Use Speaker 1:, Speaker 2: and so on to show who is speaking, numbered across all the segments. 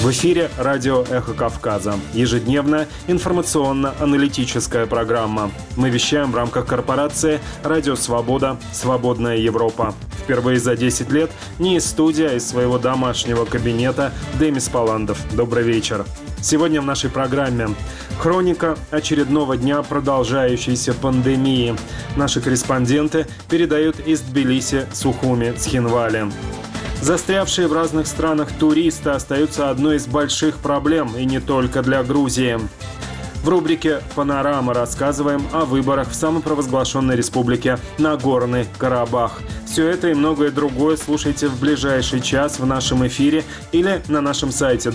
Speaker 1: В эфире радио «Эхо Кавказа». Ежедневная информационно-аналитическая программа. Мы вещаем в рамках корпорации «Радио Свобода. Свободная Европа». Впервые за 10 лет не из студии, а из своего домашнего кабинета Демис Паландов. Добрый вечер. Сегодня в нашей программе хроника очередного дня продолжающейся пандемии. Наши корреспонденты передают из Тбилиси, Сухуми, Цхинвали. Застрявшие в разных странах туристы остаются одной из больших проблем, и не только для Грузии. В рубрике «Панорама» рассказываем о выборах в самопровозглашенной республике Нагорный Карабах. Все это и многое другое слушайте в ближайший час в нашем эфире или на нашем сайте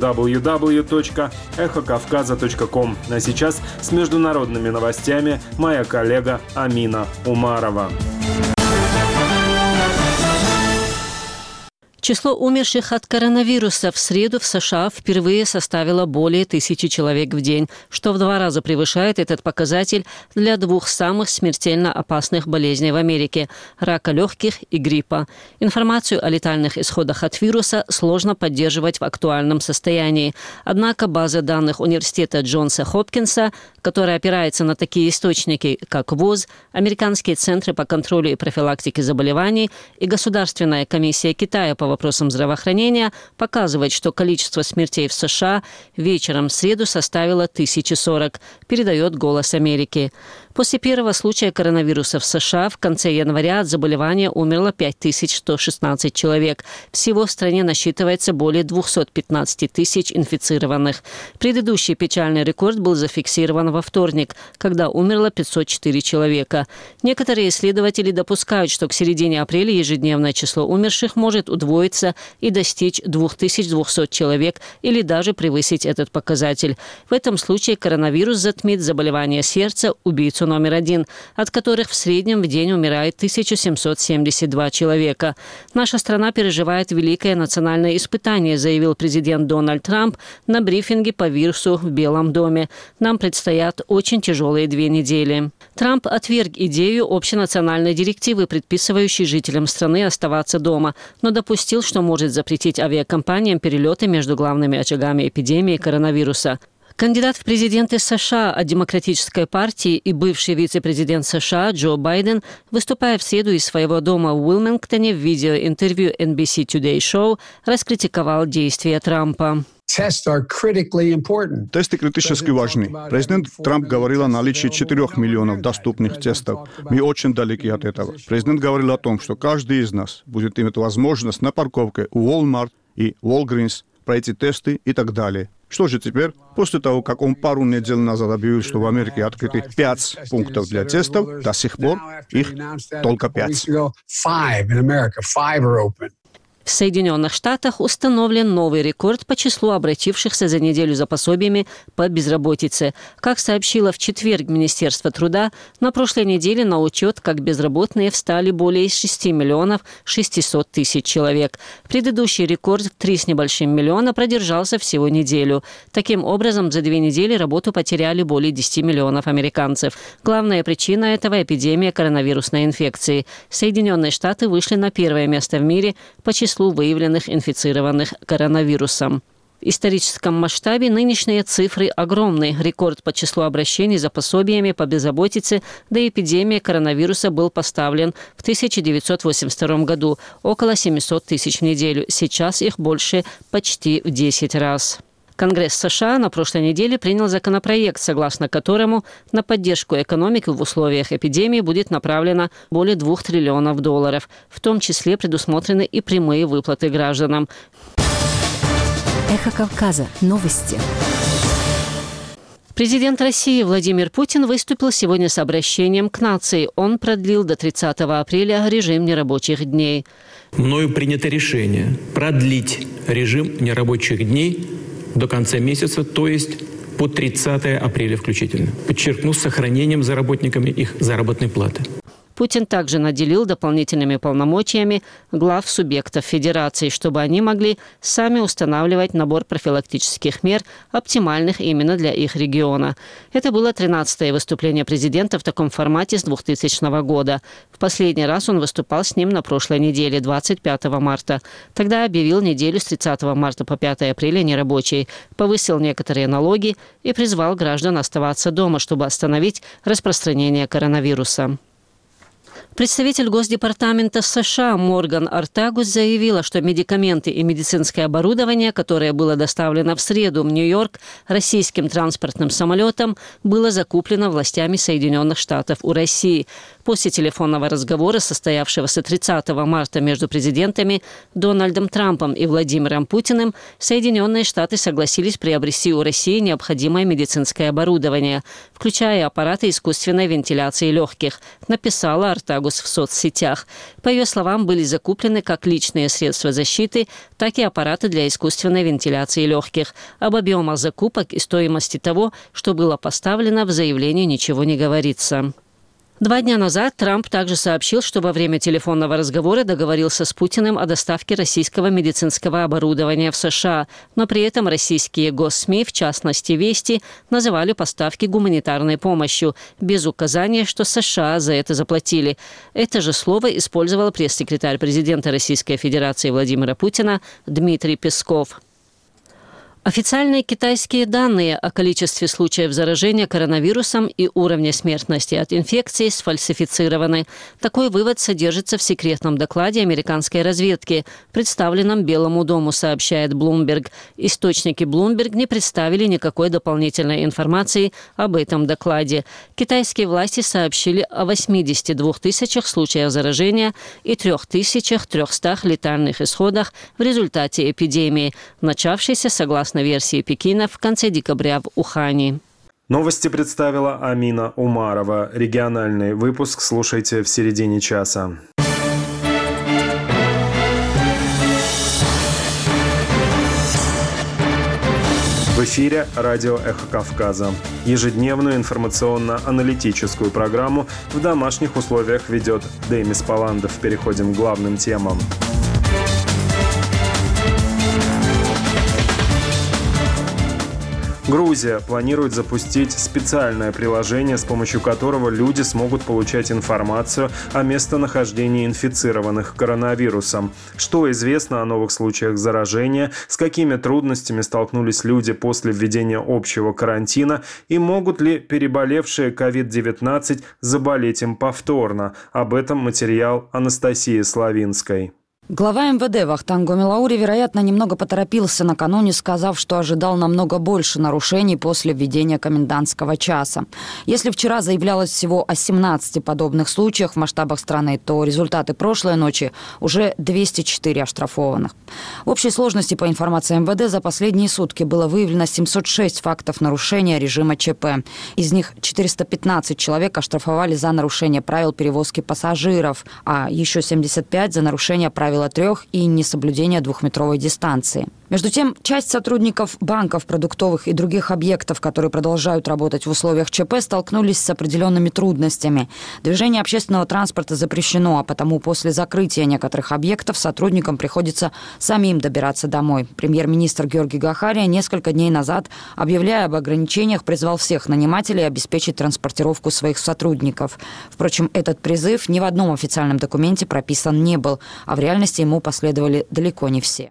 Speaker 1: www.эхокавказа.ком. А сейчас с международными новостями моя коллега Амина Умарова.
Speaker 2: Число умерших от коронавируса в среду в США впервые составило более 1000 человек в день, что в 2 раза превышает этот показатель для 2 самых смертельно опасных болезней в Америке – рака легких и гриппа. Информацию о летальных исходах от вируса сложно поддерживать в актуальном состоянии. Однако база данных университета Джонса Хопкинса, которая опирается на такие источники, как ВОЗ, Американские центры по контролю и профилактике заболеваний и Государственная комиссия Китая по вопросам здравоохранения, показывает, что количество смертей в США вечером в среду составило 1040, передает «Голос Америки». После первого случая коронавируса в США в конце января от заболевания умерло 5116 человек. Всего в стране насчитывается более 215 тысяч инфицированных. Предыдущий печальный рекорд был зафиксирован во вторник, когда умерло 504 человека. Некоторые исследователи допускают, что к середине апреля ежедневное число умерших может удвоиться и достичь 2200 человек или даже превысить этот показатель. В этом случае коронавирус затмит заболевания сердца, убийцу номер 1, от которых в среднем в день умирает 1772 человека. Наша страна переживает великое национальное испытание, заявил президент Дональд Трамп на брифинге по вирусу в Белом доме. Нам предстоят очень тяжелые 2 недели. Трамп отверг идею общенациональной директивы, предписывающей жителям страны оставаться дома, но допустил, что может запретить авиакомпаниям перелеты между главными очагами эпидемии коронавируса. Кандидат в президенты США от Демократической партии и бывший вице-президент США Джо Байден, выступая в среду из своего дома в Уилмингтоне в видеоинтервью NBC Today Show, раскритиковал действия Трампа.
Speaker 3: Тесты критически важны. Президент Трамп говорил о наличии 4 миллионов доступных тестов. Мы очень далеки от этого. Президент говорил о том, что каждый из нас будет иметь возможность на парковке у Walmart и Walgreens пройти тесты и так далее. Что же теперь? После того, как он пару недель назад объявил, что в Америке открыты 5 пунктов для тестов, до сих пор их только 5.
Speaker 2: В Соединенных Штатах установлен новый рекорд по числу обратившихся за неделю за пособиями по безработице. Как сообщило в четверг Министерство труда, на прошлой неделе на учет как безработные встали более 6 миллионов 600 тысяч человек. Предыдущий рекорд в 3 с небольшим миллиона продержался всего неделю. Таким образом, за 2 недели работу потеряли более 10 миллионов американцев. Главная причина этого – эпидемия коронавирусной инфекции. Соединенные Штаты вышли на 1-е место в мире по числу выявленных инфицированных коронавирусом. В историческом масштабе нынешние цифры огромны. Рекорд по числу обращений за пособиями по безработице до эпидемии коронавируса был поставлен в 1982 году – около 700 тысяч в неделю. Сейчас их больше почти в 10 раз. Конгресс США на прошлой неделе принял законопроект, согласно которому на поддержку экономики в условиях эпидемии будет направлено более $2 триллионов. В том числе предусмотрены и прямые выплаты гражданам.
Speaker 4: Эхо Кавказа. Новости.
Speaker 2: Президент России Владимир Путин выступил сегодня с обращением к нации. Он продлил до 30 апреля режим нерабочих дней.
Speaker 5: Мною принято решение продлить режим нерабочих дней до конца месяца, то есть по 30 апреля включительно. Подчеркну, с сохранением за работниками их заработной платы.
Speaker 2: Путин также наделил дополнительными полномочиями глав субъектов Федерации, чтобы они могли сами устанавливать набор профилактических мер, оптимальных именно для их региона. Это было 13-е выступление президента в таком формате с 2000 года. В последний раз он выступал с ним на прошлой неделе, 25 марта. Тогда объявил неделю с 30 марта по 5 апреля нерабочей, повысил некоторые налоги и призвал граждан оставаться дома, чтобы остановить распространение коронавируса. Представитель Госдепартамента США Морган Ортагус заявила, что медикаменты и медицинское оборудование, которое было доставлено в среду в Нью-Йорк российским транспортным самолетом, было закуплено властями Соединенных Штатов у России. После телефонного разговора, состоявшегося 30 марта между президентами Дональдом Трампом и Владимиром Путиным, Соединенные Штаты согласились приобрести у России необходимое медицинское оборудование, включая аппараты искусственной вентиляции легких, написала Ортагус в соцсетях. По ее словам, были закуплены как личные средства защиты, так и аппараты для искусственной вентиляции легких. Об объемах закупок и стоимости того, что было поставлено, в заявлении ничего не говорится. 2 дня назад Трамп также сообщил, что во время телефонного разговора договорился с Путиным о доставке российского медицинского оборудования в США, но при этом российские госсми, в частности «Вести», называли поставки гуманитарной помощью, без указания, что США за это заплатили. Это же слово использовал пресс-секретарь президента Российской Федерации Владимира Путина Дмитрий Песков. Официальные китайские данные о количестве случаев заражения коронавирусом и уровне смертности от инфекции сфальсифицированы. Такой вывод содержится в секретном докладе американской разведки, представленном Белому дому, сообщает Bloomberg. Источники Bloomberg не представили никакой дополнительной информации об этом докладе. Китайские власти сообщили о 82 тысячах случаев заражения и 3300 летальных исходах в результате эпидемии, начавшейся, согласно версии Пекина, в конце декабря в Ухане.
Speaker 1: Новости представила Амина Умарова. Региональный выпуск слушайте в середине часа. В эфире радио «Эхо Кавказа». Ежедневную информационно-аналитическую программу в домашних условиях ведет Демис Паландов. Переходим к главным темам. Грузия планирует запустить специальное приложение, с помощью которого люди смогут получать информацию о местонахождении инфицированных коронавирусом. Что известно о новых случаях заражения, с какими трудностями столкнулись люди после введения общего карантина и могут ли переболевшие COVID-19 заболеть им повторно. Об этом материал Анастасии Славинской.
Speaker 6: Глава МВД Вахтанг Гомелаури, вероятно, немного поторопился накануне, сказав, что ожидал намного больше нарушений после введения комендантского часа. Если вчера заявлялось всего о 17 подобных случаях в масштабах страны, то результаты прошлой ночи уже 204 оштрафованных. В общей сложности, по информации МВД, за последние сутки было выявлено 706 фактов нарушения режима ЧП. Из них 415 человек оштрафовали за нарушение правил перевозки пассажиров, а еще 75 за нарушение правил 3 и несоблюдение 2-метровой дистанции. Между тем, часть сотрудников банков, продуктовых и других объектов, которые продолжают работать в условиях ЧП, столкнулись с определенными трудностями. Движение общественного транспорта запрещено, а потому после закрытия некоторых объектов сотрудникам приходится самим добираться домой. Премьер-министр Георгий Гахария несколько дней назад, объявляя об ограничениях, призвал всех нанимателей обеспечить транспортировку своих сотрудников. Впрочем, этот призыв ни в одном официальном документе прописан не был, а в реальности ему последовали далеко не все.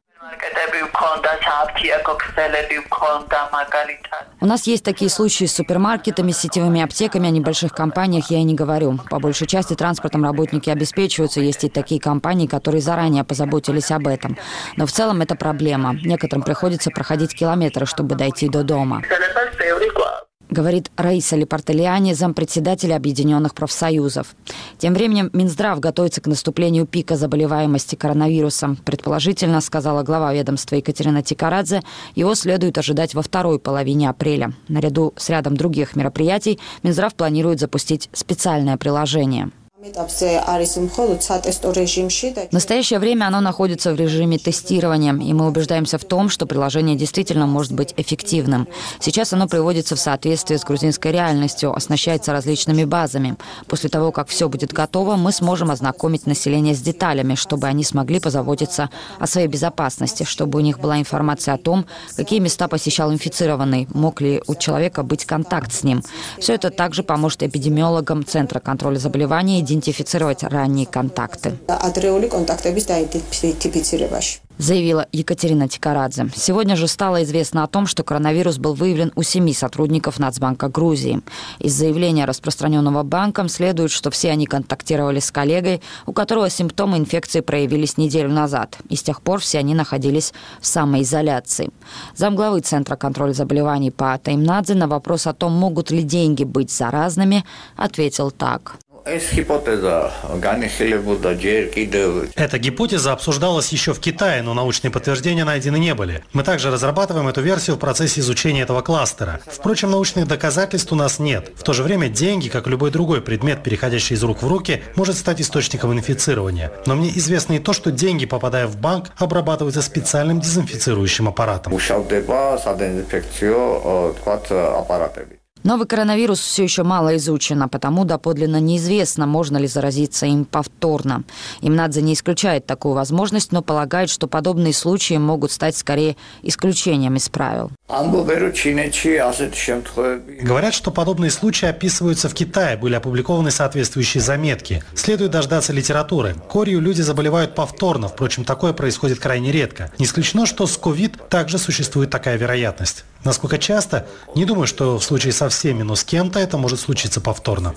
Speaker 6: У нас есть такие случаи с супермаркетами, сетевыми аптеками, о небольших компаниях я и не говорю. По большей части транспортом работники обеспечиваются, есть и такие компании, которые заранее позаботились об этом. Но в целом это проблема. Некоторым приходится проходить километры, чтобы дойти до дома. Говорит Раиса Лепартелиани, зампредседателя Объединенных профсоюзов. Тем временем Минздрав готовится к наступлению пика заболеваемости коронавирусом. Предположительно, сказала глава ведомства Екатерина Тикарадзе, его следует ожидать во второй половине апреля. Наряду с рядом других мероприятий Минздрав планирует запустить специальное приложение. В настоящее время оно находится в режиме тестирования, и мы убеждаемся в том, что приложение действительно может быть эффективным. Сейчас оно приводится в соответствие с грузинской реальностью, оснащается различными базами. После того, как все будет готово, мы сможем ознакомить население с деталями, чтобы они смогли позаботиться о своей безопасности, чтобы у них была информация о том, какие места посещал инфицированный, мог ли у человека быть контакт с ним. Все это также поможет эпидемиологам Центра контроля заболеваний идентифицировать ранние контакты. Заявила Екатерина Тикарадзе. Сегодня же стало известно о том, что коронавирус был выявлен у 7 сотрудников Нацбанка Грузии. Из заявления, распространенного банком, следует, что все они контактировали с коллегой, у которого симптомы инфекции проявились неделю назад. И с тех пор все они находились в самоизоляции. Замглавы Центра контроля заболеваний Паата Имнадзе на вопрос о том, могут ли деньги быть заразными, ответил так.
Speaker 7: Эта гипотеза обсуждалась еще в Китае, но научные подтверждения найдены не были. Мы также разрабатываем эту версию в процессе изучения этого кластера. Впрочем, научных доказательств у нас нет. В то же время деньги, как любой другой предмет, переходящий из рук в руки, может стать источником инфицирования. Но мне известно и то, что деньги, попадая в банк, обрабатываются специальным дезинфицирующим аппаратом.
Speaker 6: Новый коронавирус все еще мало изучен, а потому доподлинно неизвестно, можно ли заразиться им повторно. Имнадзе не исключает такую возможность, но полагает, что подобные случаи могут стать скорее исключением из правил.
Speaker 7: Говорят, что подобные случаи описываются в Китае, были опубликованы соответствующие заметки. Следует дождаться литературы. Корью люди заболевают повторно, впрочем, такое происходит крайне редко. Не исключено, что с ковид также существует такая вероятность. Насколько часто? Не думаю, что в случае со всеми, но с кем-то это может случиться повторно.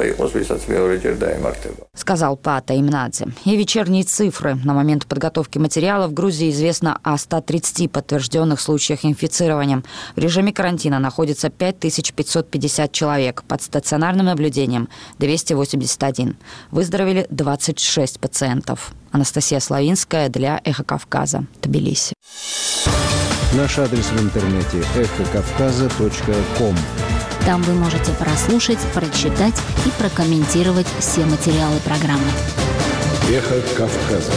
Speaker 6: Сказал Паата Имнадзе. И вечерние цифры. На момент подготовки материала в Грузии известно о 130 подтвержденных случаях инфицирования. В режиме карантина находится 5550 человек. Под стационарным наблюдением 281. Выздоровели 26 пациентов. Анастасия Славинская для «Эхо Кавказа», Тбилиси.
Speaker 8: Наш адрес в интернете эхокавказа.ком.
Speaker 4: Там вы можете прослушать, прочитать и прокомментировать все материалы программы.
Speaker 8: Эхо Кавказа.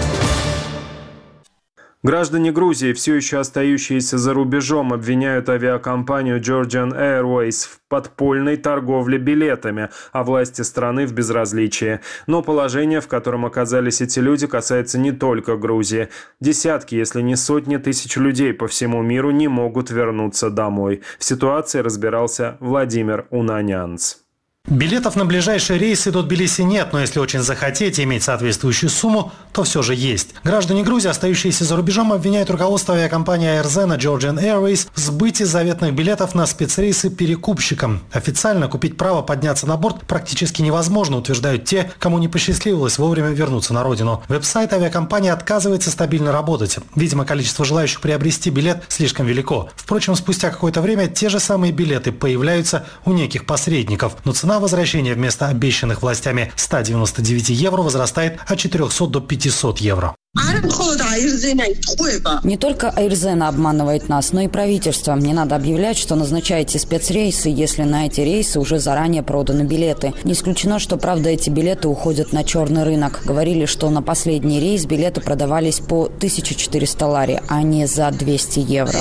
Speaker 1: Граждане Грузии, все еще остающиеся за рубежом, обвиняют авиакомпанию Georgian Airways в подпольной торговле билетами, а власти страны в безразличии. Но положение, в котором оказались эти люди, касается не только Грузии. Десятки, если не сотни тысяч людей по всему миру не могут вернуться домой. В ситуации разбирался Владимир Унанянц.
Speaker 7: Билетов на ближайшие рейсы до Тбилиси нет, но если очень захотеть иметь соответствующую сумму, то все же есть. Граждане Грузии, остающиеся за рубежом, обвиняют руководство авиакомпании AirZena Georgian Airways в сбытии заветных билетов на спецрейсы перекупщикам. Официально купить право подняться на борт практически невозможно, утверждают те, кому не посчастливилось вовремя вернуться на родину. Веб-сайт авиакомпании отказывается стабильно работать. Видимо, количество желающих приобрести билет слишком велико. Впрочем, спустя какое-то время те же самые билеты появляются у неких посредников, но цена возвращения вместо обещанных властями 199 евро возрастает от 400 до 500 евро.
Speaker 6: Не только AirZena обманывает нас, но и правительство. Не надо объявлять, что назначаете спецрейсы, если на эти рейсы уже заранее проданы билеты. Не исключено, что, правда, эти билеты уходят на черный рынок. Говорили, что на последний рейс билеты продавались по 1400 лари, а не за 200 евро.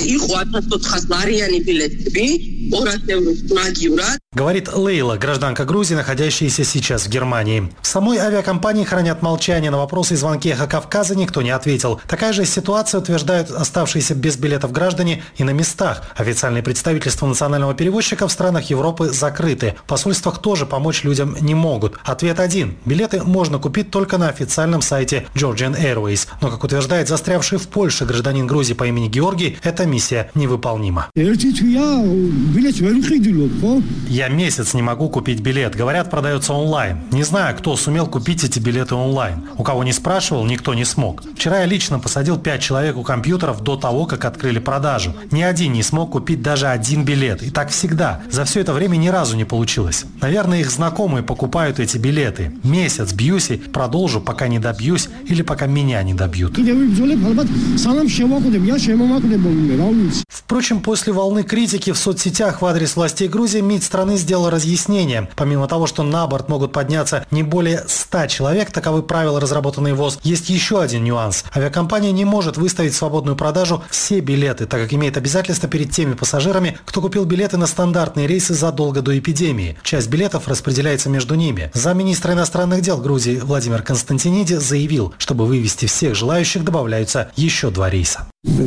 Speaker 7: Говорит Лейла, гражданка Грузии, находящаяся сейчас в Германии. В самой авиакомпании хранят молчание. На вопросы и звонки «Эхо Кавказа» никто не ответил. Такая же ситуация, утверждают оставшиеся без билетов граждане и на местах. Официальные представительства национального перевозчика в странах Европы закрыты. В посольствах тоже помочь людям не могут. Ответ один. Билеты можно купить только на официальном сайте Georgian Airways. Но, как утверждает застрявший в Польше гражданин Грузии по имени Георгий, эта миссия невыполнима. Я месяц не могу купить билет. Говорят, продается онлайн. Не знаю, кто сумел купить эти билеты онлайн. У кого не спрашивал, никто не смог. смог. Вчера я лично посадил 5 человек у компьютеров до того, как открыли продажу. Ни один не смог купить даже один билет. И так всегда. За все это время ни разу не получилось. Наверное, их знакомые покупают эти билеты. Месяц бьюсь и продолжу, пока не добьюсь или пока меня не добьют. Впрочем, после волны критики в соцсетях в адрес властей Грузии МИД страны сделал разъяснение. Помимо того, что на борт могут подняться не более 100 человек, таковы правила, разработанные ВОЗ, есть еще один нюанс. Авиакомпания не может выставить в свободную продажу все билеты, так как имеет обязательства перед теми пассажирами, кто купил билеты на стандартные рейсы задолго до эпидемии. Часть билетов распределяется между ними. Замминистра иностранных дел Грузии Владимир Константиниди заявил, чтобы вывести всех желающих, добавляются еще 2 рейса.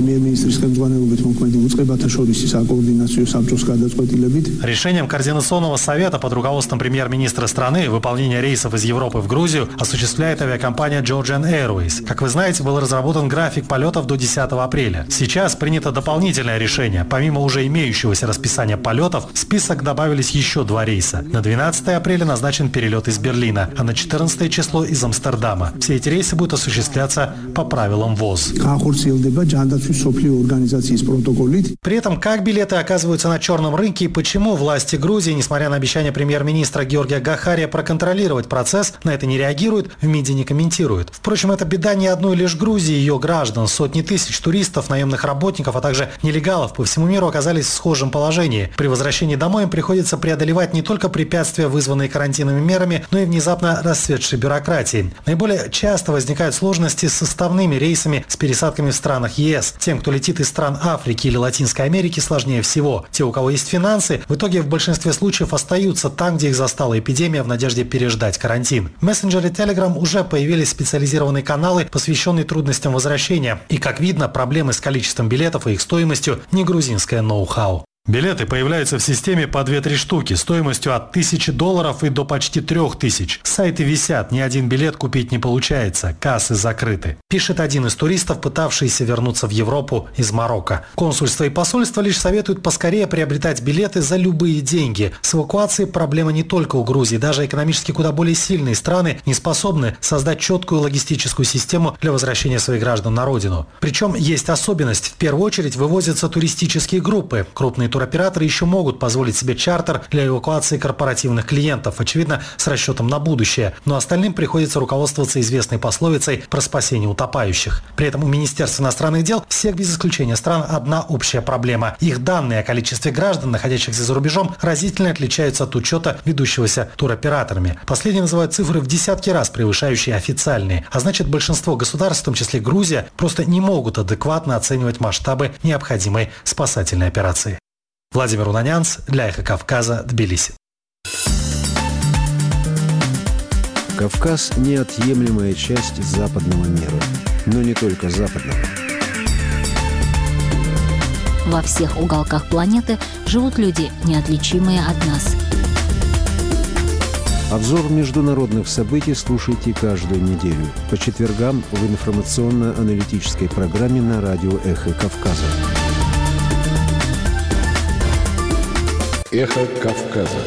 Speaker 7: Решением Координационного совета под руководством премьер-министра страны выполнение рейсов из Европы в Грузию осуществляет авиакомпания Georgian Airways. Как вы знаете, был разработан график полетов до 10 апреля. Сейчас принято дополнительное решение. Помимо уже имеющегося расписания полетов, в список добавились еще 2 рейса. На 12 апреля назначен перелет из Берлина, а на 14 число из Амстердама. Все эти рейсы будут осуществляться по правилам ВОЗ. При этом, как билеты оказываются на черном рынке и почему власти Грузии, несмотря на обещание премьер-министра Георгия Гахария проконтролировать процесс, на это не реагируют, в МИДе не комментируют. Впрочем, это беда не одной лишь Грузии и ее граждан. Сотни тысяч туристов, наемных работников, а также нелегалов по всему миру оказались в схожем положении. При возвращении домой им приходится преодолевать не только препятствия, вызванные карантинными мерами, но и внезапно расцветшей бюрократией. Наиболее часто возникают сложности с составными рейсами с пересадками в странах ЕС. Тем, кто летит из стран Африки или Латинской Америки, сложнее всего. Те, у кого есть финансы, в итоге в большинстве случаев остаются там, где их застала эпидемия, в надежде переждать карантин. В мессенджере Telegram уже появились специализированные каналы, посвященные трудностям возвращения. И, как видно, проблемы с количеством билетов и их стоимостью не грузинское ноу-хау. Билеты появляются в системе по 2-3 штуки стоимостью от $1000 и до почти 3000. Сайты висят, ни один билет купить не получается, кассы закрыты. Пишет один из туристов, пытавшийся вернуться в Европу из Марокко. Консульство и посольство лишь советуют поскорее приобретать билеты за любые деньги. С эвакуацией проблема не только у Грузии. Даже экономически куда более сильные страны не способны создать четкую логистическую систему для возвращения своих граждан на родину. Причем есть особенность. В первую очередь вывозятся туристические группы. Крупные туроператоры еще могут позволить себе чартер для эвакуации корпоративных клиентов, очевидно, с расчетом на будущее. Но остальным приходится руководствоваться известной пословицей про спасение утопающих. При этом у Министерства иностранных дел всех без исключения стран одна общая проблема. Их данные о количестве граждан, находящихся за рубежом, разительно отличаются от учета, ведущегося туроператорами. Последние называют цифры в десятки раз превышающие официальные. А значит, большинство государств, в том числе Грузия, просто не могут адекватно оценивать масштабы необходимой спасательной операции. Владимир Унанянц для «Эхо Кавказа», Тбилиси.
Speaker 8: Кавказ – неотъемлемая часть западного мира. Но не только западного.
Speaker 4: Во всех уголках планеты живут люди, неотличимые от нас.
Speaker 8: Обзор международных событий слушайте каждую неделю по четвергам в информационно-аналитической программе на радио «Эхо Кавказа».
Speaker 9: Эхо Кавказа.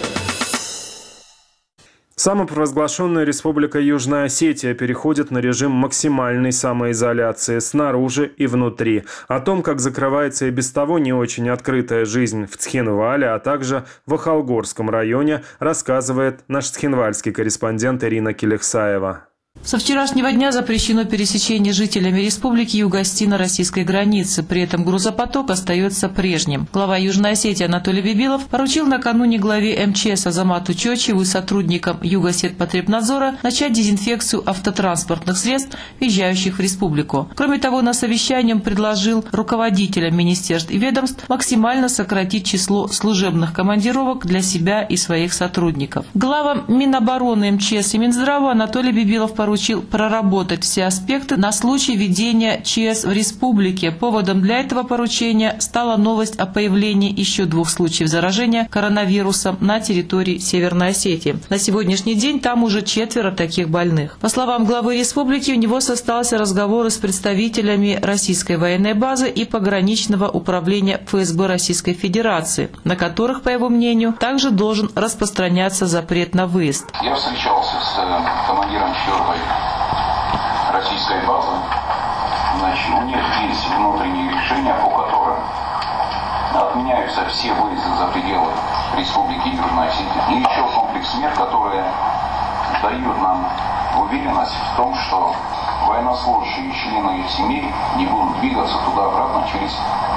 Speaker 1: Самопровозглашенная Республика Южная Осетия переходит на режим максимальной самоизоляции снаружи и внутри. О том, как закрывается и без того не очень открытая жизнь в Цхинвале, а также в Ахалгорском районе, рассказывает наш цхинвальский корреспондент Ирина Келехсаева.
Speaker 10: Со вчерашнего дня запрещено пересечение жителями республики юго-российской границы. При этом грузопоток остается прежним. Глава Южной Осетии Анатолий Бибилов поручил накануне главе МЧС Азамату Чочеву и сотрудникам Югосетпотребнадзора начать дезинфекцию автотранспортных средств, въезжающих в республику. Кроме того, на совещании он предложил руководителям министерств и ведомств максимально сократить число служебных командировок для себя и своих сотрудников. Главам Минобороны, МЧС и Минздрава Анатолий Бибилов поручил проработать все аспекты на случай введения ЧС в республике. Поводом для этого поручения стала новость о появлении еще 2 случаев заражения коронавирусом на территории Северной Осетии. На сегодняшний день там уже 4 таких больных. По словам главы республики, у него состоялся разговор с представителями российской военной базы и пограничного управления ФСБ Российской Федерации, на которых, по его мнению, также должен распространяться запрет на выезд.
Speaker 11: Я встречался с командиром 4-й
Speaker 9: российской базы, значит, у них есть внутренние решения, по которым отменяются все выезды за пределы Республики Южная Осетия. И еще комплекс мер, которые дают нам уверенность в том, что военнослужащие и члены их семей не будут двигаться туда-обратно через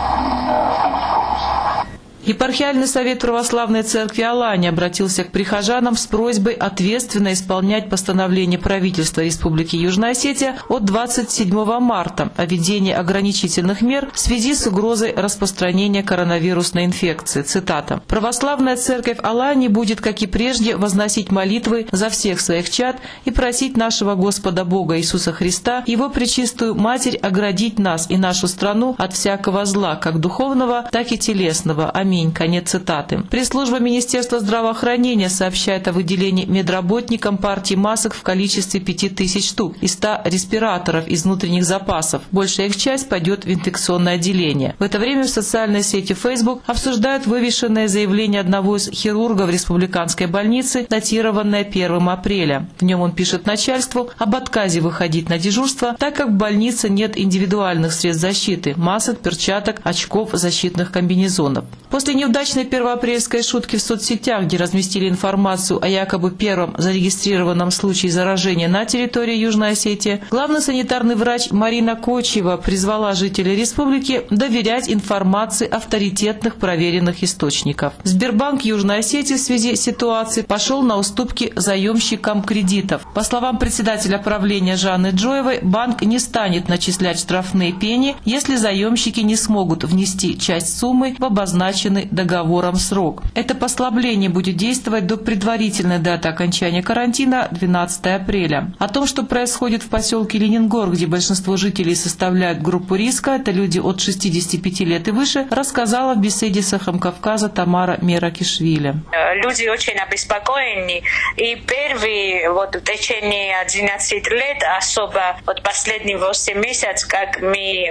Speaker 9: пункт пропуска.
Speaker 10: Епархиальный совет Православной Церкви Алания обратился к прихожанам с просьбой ответственно исполнять постановление правительства Республики Южная Осетия от 27 марта о введении ограничительных мер в связи с угрозой распространения коронавирусной инфекции. Цитата. «Православная Церковь Алании будет, как и прежде, возносить молитвы за всех своих чад и просить нашего Господа Бога Иисуса Христа, Его Пречистую Матерь, оградить нас и нашу страну от всякого зла, как духовного, так и телесного. Аминь». Конец цитаты. Пресс-служба Министерства здравоохранения сообщает о выделении медработникам партии масок в количестве 5000 штук и 100 респираторов из внутренних запасов. Большая их часть пойдет в инфекционное отделение. В это время в социальной сети Facebook обсуждают вывешенное заявление одного из хирургов республиканской больницы, датированное 1 апреля. В нем он пишет начальству об отказе выходить на дежурство, так как в больнице нет индивидуальных средств защиты – масок, перчаток, очков, защитных комбинезонов. После неудачной первоапрельской шутки в соцсетях, где разместили информацию о якобы первом зарегистрированном случае заражения на территории Южной Осетии, главный санитарный врач Марина Кочева призвала жителей республики доверять информации авторитетных проверенных источников. Сбербанк Южной Осетии в связи с ситуацией пошел на уступки заемщикам кредитов. По словам председателя правления Жанны Джоевой, банк не станет начислять штрафные пени, если заемщики не смогут внести часть суммы в обозначенный договором срок. Это послабление будет действовать до предварительной даты окончания карантина 12 апреля. О том, что происходит в поселке Ленингор, где большинство жителей составляют группу риска, это люди от 65 лет и выше, рассказала в беседе с «Эхом Кавказа» Тамара Меракишвили.
Speaker 11: Люди очень обеспокоены. И первые в течение 11 лет, особо последние 8 месяцев, как мы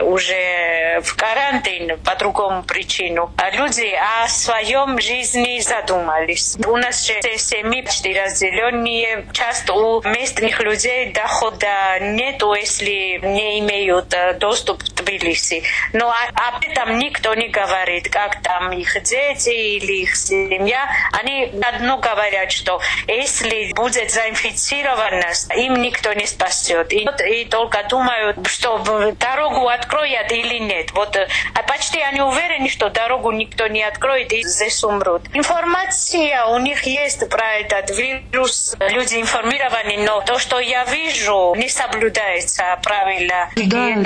Speaker 11: уже в карантине по другому причину, люди о своем жизни задумались. У нас же все семьи почти разделенные. Часто у местных людей дохода нету, если не имеют доступ в Тбилиси. Но об этом никто не говорит, как там их дети или их семья. Они одно говорят, что если будет заинфицированность, им никто не спасет. И только думают, что дорогу откроют или нет. Почти они уверены, что дорогу никто не откроет и здесь умрут. Информация у них есть про этот вирус. Люди информированы, но то, что я вижу, не соблюдается правила гигиены.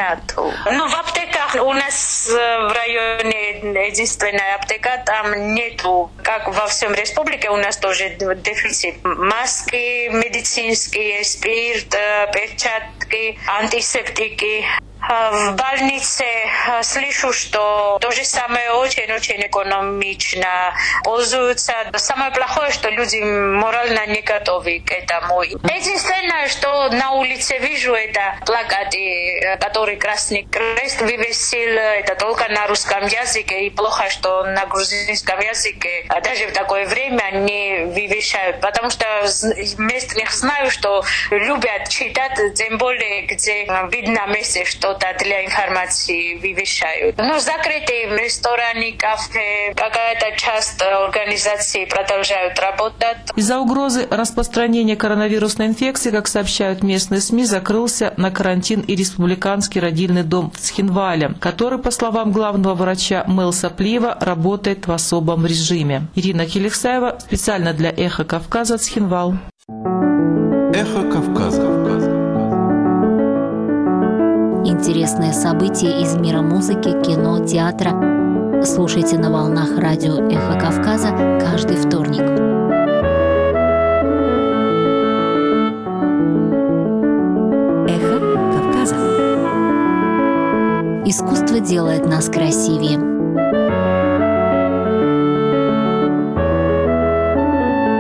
Speaker 11: В аптеках у нас в районе единственная аптека, там нету, как во всем республике, у нас тоже дефицит. Маски медицинские, спирт, перчатки, антисептики. В больнице слышу, что то же самое очень-очень экономично пользуются. Самое плохое, что люди морально не готовы к этому. Единственное, что на улице вижу, это плакаты, которые Красный Крест вывесил, это только на русском языке. И плохо, что на грузинском языке даже в такое время не вывешают. Потому что местных знаю, что любят читать, тем более, где видно на месте, что для информации вывешают. Закрытые рестораны, кафе, какая-то часть организаций продолжают работать.
Speaker 10: Из-за угрозы распространения коронавирусной инфекции, как сообщают местные СМИ, закрылся на карантин и республиканский родильный дом в Цхинвале, который, по словам главного врача Мэл Саплиева, работает в особом режиме. Ирина Келексаева специально для «Эхо Кавказа», Цхинвал.
Speaker 12: «Эхо Кавказа».
Speaker 4: Интересные события из мира музыки, кино, театра. Слушайте на волнах радио «Эхо Кавказа» каждый вторник.
Speaker 13: «Эхо Кавказа».
Speaker 4: Искусство делает нас красивее.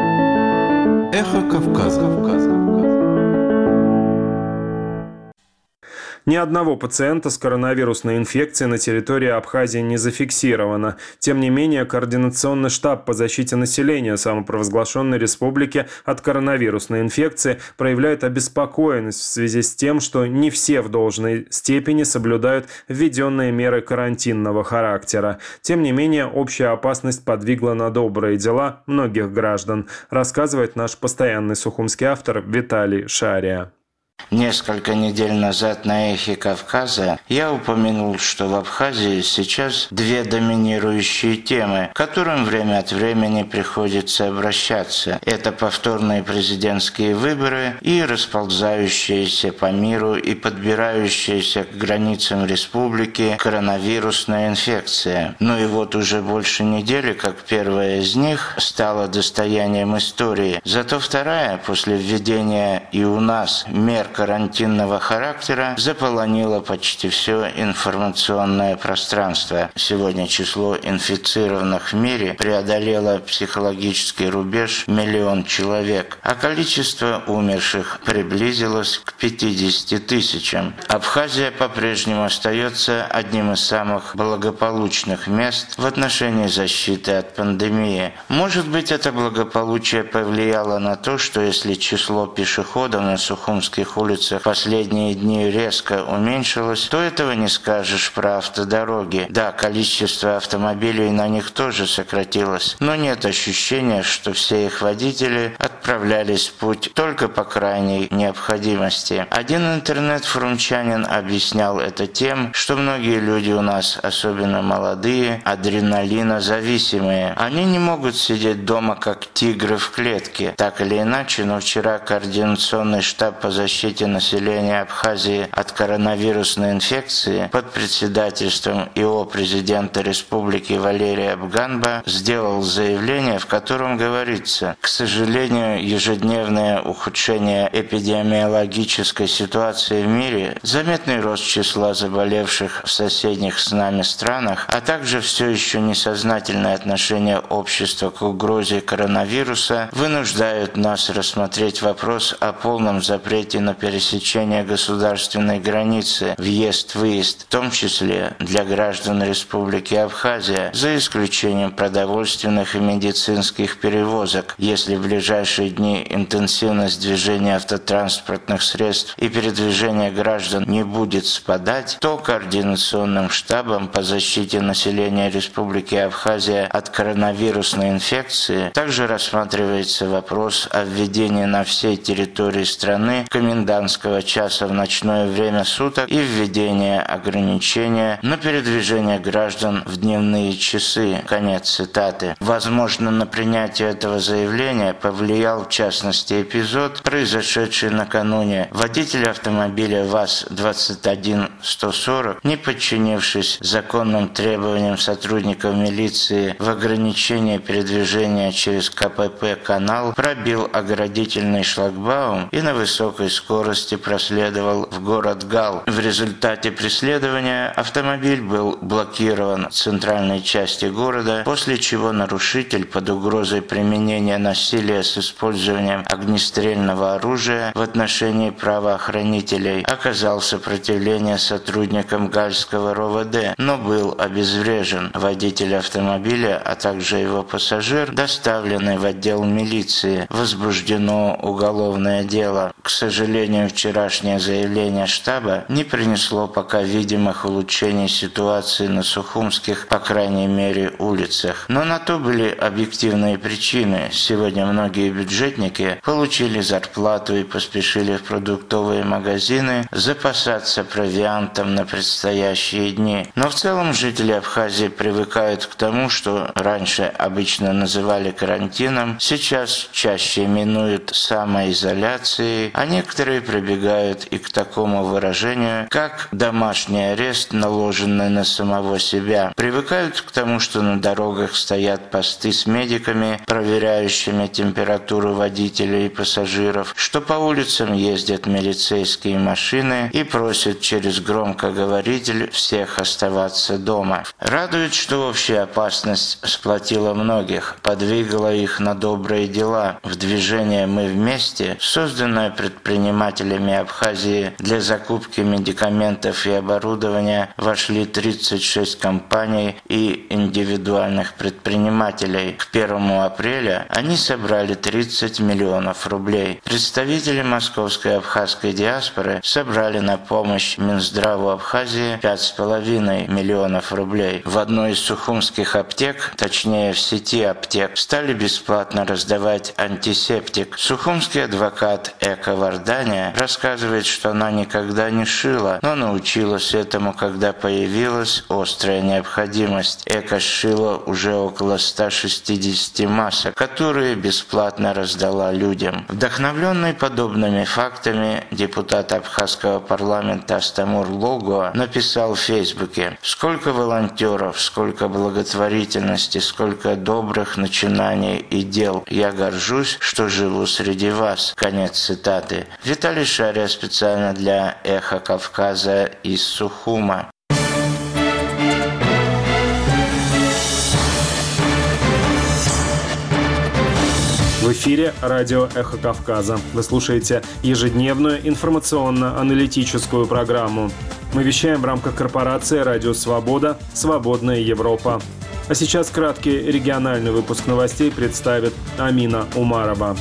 Speaker 12: «Эхо Кавказа».
Speaker 1: Ни одного пациента с коронавирусной инфекцией на территории Абхазии не зафиксировано. Тем не менее, Координационный штаб по защите населения самопровозглашенной республики от коронавирусной инфекции проявляет обеспокоенность в связи с тем, что не все в должной степени соблюдают введенные меры карантинного характера. Тем не менее, общая опасность подвигла на добрые дела многих граждан, рассказывает наш постоянный сухумский автор Виталий Шария.
Speaker 13: Несколько недель назад на «Эхе Кавказа» я упомянул, что в Абхазии сейчас две доминирующие темы, к которым время от времени приходится обращаться. Это повторные президентские выборы и расползающаяся по миру и подбирающаяся к границам республики коронавирусная инфекция. Но и вот уже больше недели, как первая из них стала достоянием истории. Зато вторая, после введения и у нас мер карантинного характера, заполонила почти все информационное пространство. Сегодня число инфицированных в мире преодолело психологический рубеж 1 миллион человек, а количество умерших приблизилось к 50 тысячам. Абхазия по-прежнему остается одним из самых благополучных мест в отношении защиты от пандемии. Может быть, это благополучие повлияло на то, что если число пешеходов на сухумских улицах последние дни резко уменьшилось, то этого не скажешь про автодороги. Да, количество автомобилей на них тоже сократилось, но нет ощущения, что все их водители отправлялись в путь только по крайней необходимости. Один интернет-форумчанин объяснял это тем, что многие люди у нас, особенно молодые, адреналинозависимые. Они не могут сидеть дома как тигры в клетке. Так или иначе, но вчера Координационный штаб по защите населения Абхазии от коронавирусной инфекции под председательством ИО президента республики Валерия Бганба сделал заявление, в котором говорится: к сожалению, ежедневное ухудшение эпидемиологической ситуации в мире, заметный рост числа заболевших в соседних с нами странах, а также все еще несознательное отношение общества к угрозе коронавируса вынуждают нас рассмотреть вопрос о полном запрете на пересечение государственной границы, въезд-выезд, в том числе для граждан Республики Абхазия, за исключением продовольственных и медицинских перевозок. Если в ближайшие дни интенсивность движения автотранспортных средств и передвижения граждан не будет спадать, то Координационным штабом по защите населения Республики Абхазия от коронавирусной инфекции также рассматривается вопрос о введении на всей территории страны комендантского часа в ночное время суток и введение ограничения на передвижение граждан в дневные часы. Конец цитаты. Возможно, на принятие этого заявления повлиял в частности эпизод, произошедший накануне. Водитель автомобиля ВАЗ-21140, не подчинившись законным требованиям сотрудников милиции в ограничении передвижения через КПП-канал, пробил оградительный шлагбаум и на высокой скорости проследовал в город Гал. В результате преследования автомобиль был блокирован в центральной части города, после чего нарушитель под угрозой применения насилия с использованием огнестрельного оружия в отношении правоохранителей оказал сопротивление сотрудникам Гальского РОВД, но был обезврежен. Водитель автомобиля, а также его пассажир доставлены в отдел милиции. Возбуждено уголовное дело. К сожалению, вчерашнее заявление штаба не принесло пока видимых улучшений ситуации на сухумских, по крайней мере, улицах. Но на то были объективные причины. Сегодня многие бюджетники получили зарплату и поспешили в продуктовые магазины запасаться провиантом на предстоящие дни. Но в целом жители Абхазии привыкают к тому, что раньше обычно называли карантином, сейчас чаще именуют самоизоляцией, а некоторые прибегают и к такому выражению, как домашний арест, наложенный на самого себя. Привыкают к тому, что на дорогах стоят посты с медиками, проверяющими температуру водителей и пассажиров, что по улицам ездят милицейские машины и просят через громкоговоритель всех оставаться дома. Радует, что общая опасность сплотила многих, подвигала их на добрые дела. В движение «Мы вместе», созданное предпринимателями предпринимателями Абхазии для закупки медикаментов и оборудования вошли 36 компаний и индивидуальных предпринимателей. К 1 апреля они собрали 30 миллионов рублей. Представители московской абхазской диаспоры собрали на помощь Минздраву Абхазии 5,5 миллионов рублей. В одной из сухумских аптек, точнее в сети аптек, стали бесплатно раздавать антисептик. Сухумский адвокат Эка Варданя рассказывает, что она никогда не шила, но научилась этому, когда появилась острая необходимость. Эка сшила уже около 160 масок, которые бесплатно раздала людям. Вдохновленный подобными фактами, депутат абхазского парламента Астамур Лого написал в Фейсбуке: «Сколько волонтеров, сколько благотворительности, сколько добрых начинаний и дел. Я горжусь, что живу среди вас». Конец цитаты. Виталий Шария специально для «Эхо Кавказа» из Сухума.
Speaker 1: В эфире радио «Эхо Кавказа». Вы слушаете ежедневную информационно-аналитическую программу. Мы вещаем в рамках корпорации «Радио Свобода. Свободная Европа». А сейчас краткий региональный выпуск новостей представит Амина Умарова.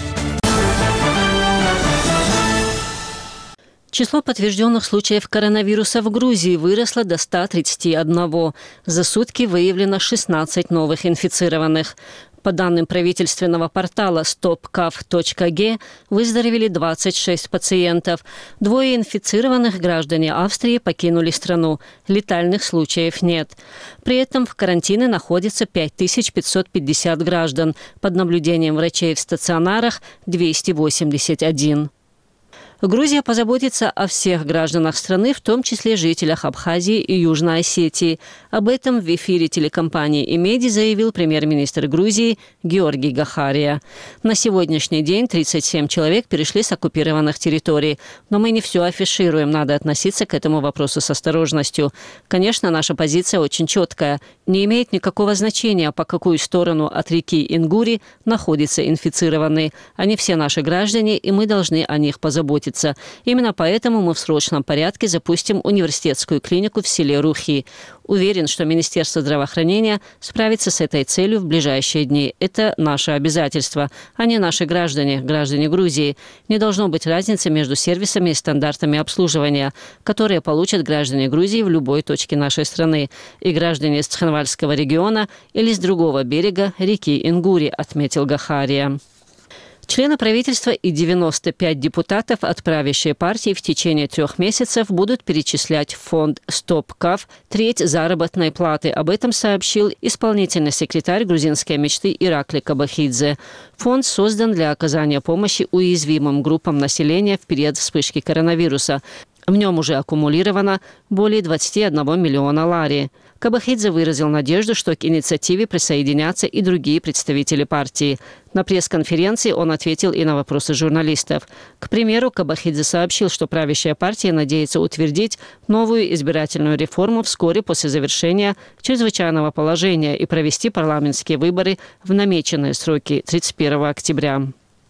Speaker 2: Число подтвержденных случаев коронавируса в Грузии выросло до 131. За сутки выявлено 16 новых инфицированных. По данным правительственного портала stopcav.g, выздоровели 26 пациентов. 2 инфицированных граждане Австрии покинули страну. Летальных случаев нет. При этом в карантине находится 5550 граждан. Под наблюдением врачей в стационарах 281. Грузия позаботится о всех гражданах страны, в том числе жителях Абхазии и Южной Осетии. Об этом в эфире телекомпании «Имеди» заявил премьер-министр Грузии Георгий Гахария. На сегодняшний день 37 человек перешли с оккупированных территорий. Но мы не все афишируем, надо относиться к этому вопросу с осторожностью. Конечно, наша позиция очень четкая. Не имеет никакого значения, по какую сторону от реки Ингури находятся инфицированные. Они все наши граждане, и мы должны о них позаботиться. Именно поэтому мы в срочном порядке запустим университетскую клинику в селе Рухи. Уверен, что Министерство здравоохранения справится с этой целью в ближайшие дни. Это наше обязательство. Они наши граждане, граждане Грузии. Не должно быть разницы между сервисами и стандартами обслуживания, которые получат граждане Грузии в любой точке нашей страны. И граждане из Цхинвальского региона или с другого берега реки Ингури, отметил Гахария. Члены правительства и 95 депутатов от правящей партии в течение 3 месяцев будут перечислять в фонд «Стопкав» треть заработной платы. Об этом сообщил исполнительный секретарь грузинской мечты Иракли Кабахидзе. Фонд создан для оказания помощи уязвимым группам населения в период вспышки коронавируса. В нем уже аккумулировано более 21 миллиона лари. Кабахидзе выразил надежду, что к инициативе присоединятся и другие представители партии. На пресс-конференции он ответил и на вопросы журналистов. К примеру, Кабахидзе сообщил, что правящая партия надеется утвердить новую избирательную реформу вскоре после завершения чрезвычайного положения и провести парламентские выборы в намеченные сроки 31 октября.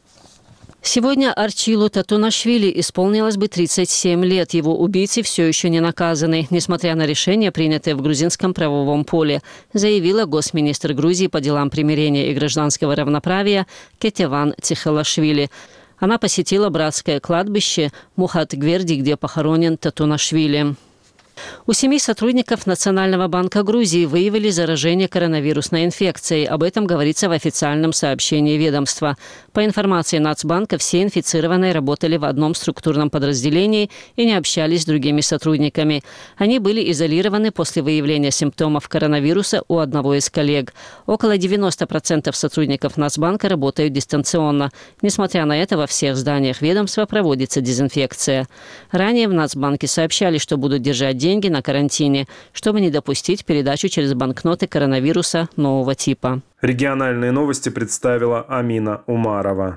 Speaker 2: Сегодня Арчилу Татунашвили исполнилось бы 37 лет. Его убийцы все еще не наказаны, несмотря на решения, принятые в грузинском правовом поле, заявила госминистр Грузии по делам примирения и гражданского равноправия Кетеван Цихалашвили. Она посетила братское кладбище Мухат-Гверди, где похоронен Татунашвили. У 7 сотрудников Национального банка Грузии выявили заражение коронавирусной инфекцией. Об этом говорится в официальном сообщении ведомства. По информации Нацбанка, все инфицированные работали в одном структурном подразделении и не общались с другими сотрудниками. Они были изолированы после выявления симптомов коронавируса у одного из коллег. Около 90% сотрудников Нацбанка работают дистанционно. Несмотря на это, во всех зданиях ведомства проводится дезинфекция. Ранее в Нацбанке сообщали, что будут держать деньги на карантине, чтобы не допустить передачу через банкноты коронавируса нового типа.
Speaker 1: Региональные новости представила Амина Умарова.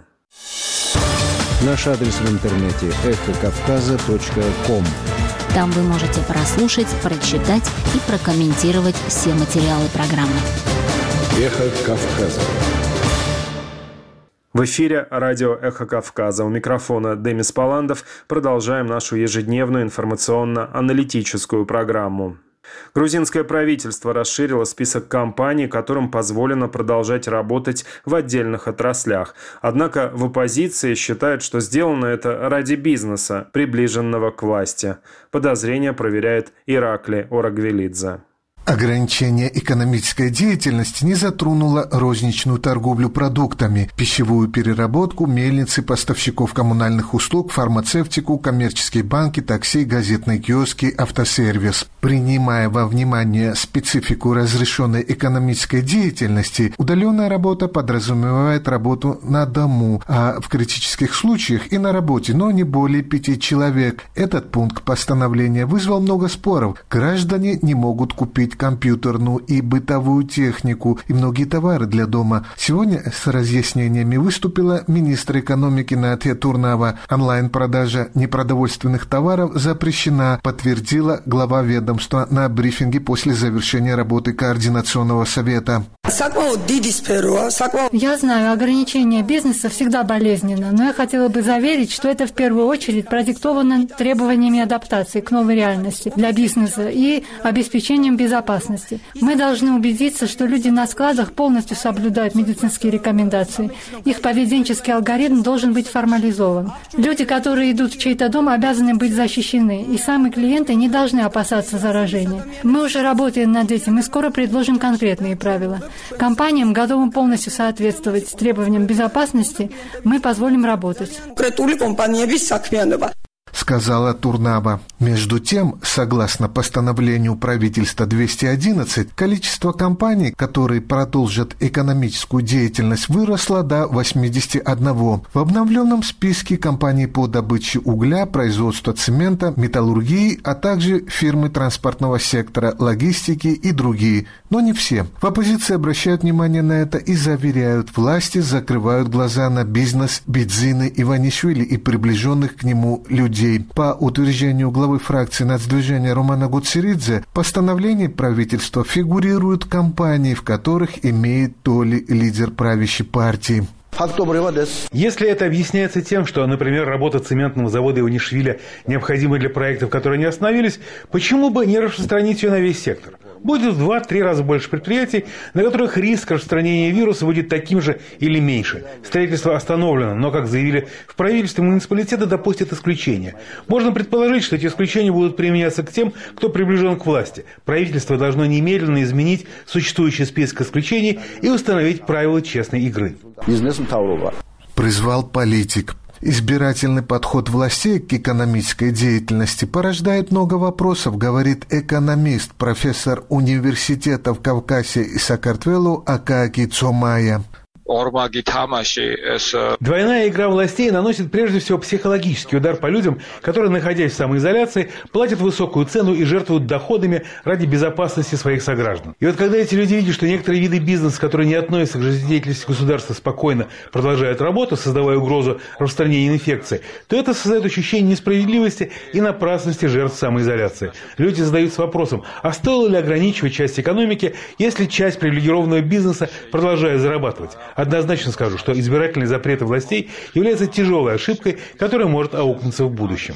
Speaker 8: Наш адрес в интернете эхокавказа.ком.
Speaker 4: Там вы можете прослушать, прочитать и прокомментировать все материалы программы.
Speaker 12: Эхо Кавказа.
Speaker 1: В эфире радио «Эхо Кавказа». У микрофона Демис Паландов. Продолжаем нашу ежедневную информационно-аналитическую программу. Грузинское правительство расширило список компаний, которым позволено продолжать работать в отдельных отраслях. Однако в оппозиции считают, что сделано это ради бизнеса, приближенного к власти. Подозрение проверяет Иракли Орагвелидзе.
Speaker 14: Ограничение экономической деятельности не затронуло розничную торговлю продуктами, пищевую переработку, мельницы, поставщиков коммунальных услуг, фармацевтику, коммерческие банки, такси, газетные киоски, автосервис. Принимая во внимание специфику разрешенной экономической деятельности, удаленная работа подразумевает работу на дому, а в критических случаях и на работе, но не более 5 человек. Этот пункт постановления вызвал много споров. Граждане не могут купить компьютерную и бытовую технику и многие товары для дома. Сегодня с разъяснениями выступила министр экономики Натья Турнава. Онлайн-продажа непродовольственных товаров запрещена, подтвердила глава ведомства на брифинге после завершения работы Координационного совета.
Speaker 15: Я знаю, ограничение бизнеса всегда болезненно, но я хотела бы заверить, что это в первую очередь продиктовано требованиями адаптации к новой реальности для бизнеса и обеспечением безопасности. Мы должны убедиться, что люди на складах полностью соблюдают медицинские рекомендации. Их поведенческий алгоритм должен быть формализован. Люди, которые идут в чей-то дом, обязаны быть защищены, и сами клиенты не должны опасаться заражения. Мы уже работаем над этим и скоро предложим конкретные правила. Компаниям, готовым полностью соответствовать требованиям безопасности, мы позволим работать.
Speaker 14: Сказала Турнава. Между тем, согласно постановлению правительства 211, количество компаний, которые продолжат экономическую деятельность, выросло до 81. В обновленном списке компаний по добыче угля, производству цемента, металлургии, а также фирмы транспортного сектора, логистики и другие. Но не все. В оппозиции обращают внимание на это и заверяют, власти закрывают глаза на бизнес Бидзины Иванишвили и приближенных к нему людей. По утверждению главы фракции нацдвижения Романа Гуцеридзе, в постановлении правительства фигурируют компании, в которых имеет доли лидер правящей партии.
Speaker 16: Если это объясняется тем, что, например, работа цементного завода Иванишвили необходима для проектов, которые не остановились, почему бы не распространить ее на весь сектор? Будет в 2-3 раза больше предприятий, на которых риск распространения вируса будет таким же или меньше. Строительство остановлено, но, как заявили в правительстве, муниципалитеты допустят исключения. Можно предположить, что эти исключения будут применяться к тем, кто приближен к власти. Правительство должно немедленно изменить существующий список исключений и установить правила честной игры.
Speaker 14: Призвал политик. Избирательный подход властей к экономической деятельности порождает много вопросов, говорит экономист, профессор университета в Кавказе и Саакартвелу Акааки Цомая.
Speaker 16: Двойная игра властей наносит прежде всего психологический удар по людям, которые, находясь в самоизоляции, платят высокую цену и жертвуют доходами ради безопасности своих сограждан. И вот когда эти люди видят, что некоторые виды бизнеса, которые не относятся к жизнедеятельности государства, спокойно продолжают работу, создавая угрозу распространения инфекции, то это создает ощущение несправедливости и напрасности жертв самоизоляции. Люди задаются вопросом, а стоило ли ограничивать часть экономики, если часть привилегированного бизнеса продолжает зарабатывать? Однозначно скажу, что избирательные запреты властей являются тяжелой ошибкой, которая может аукнуться в будущем.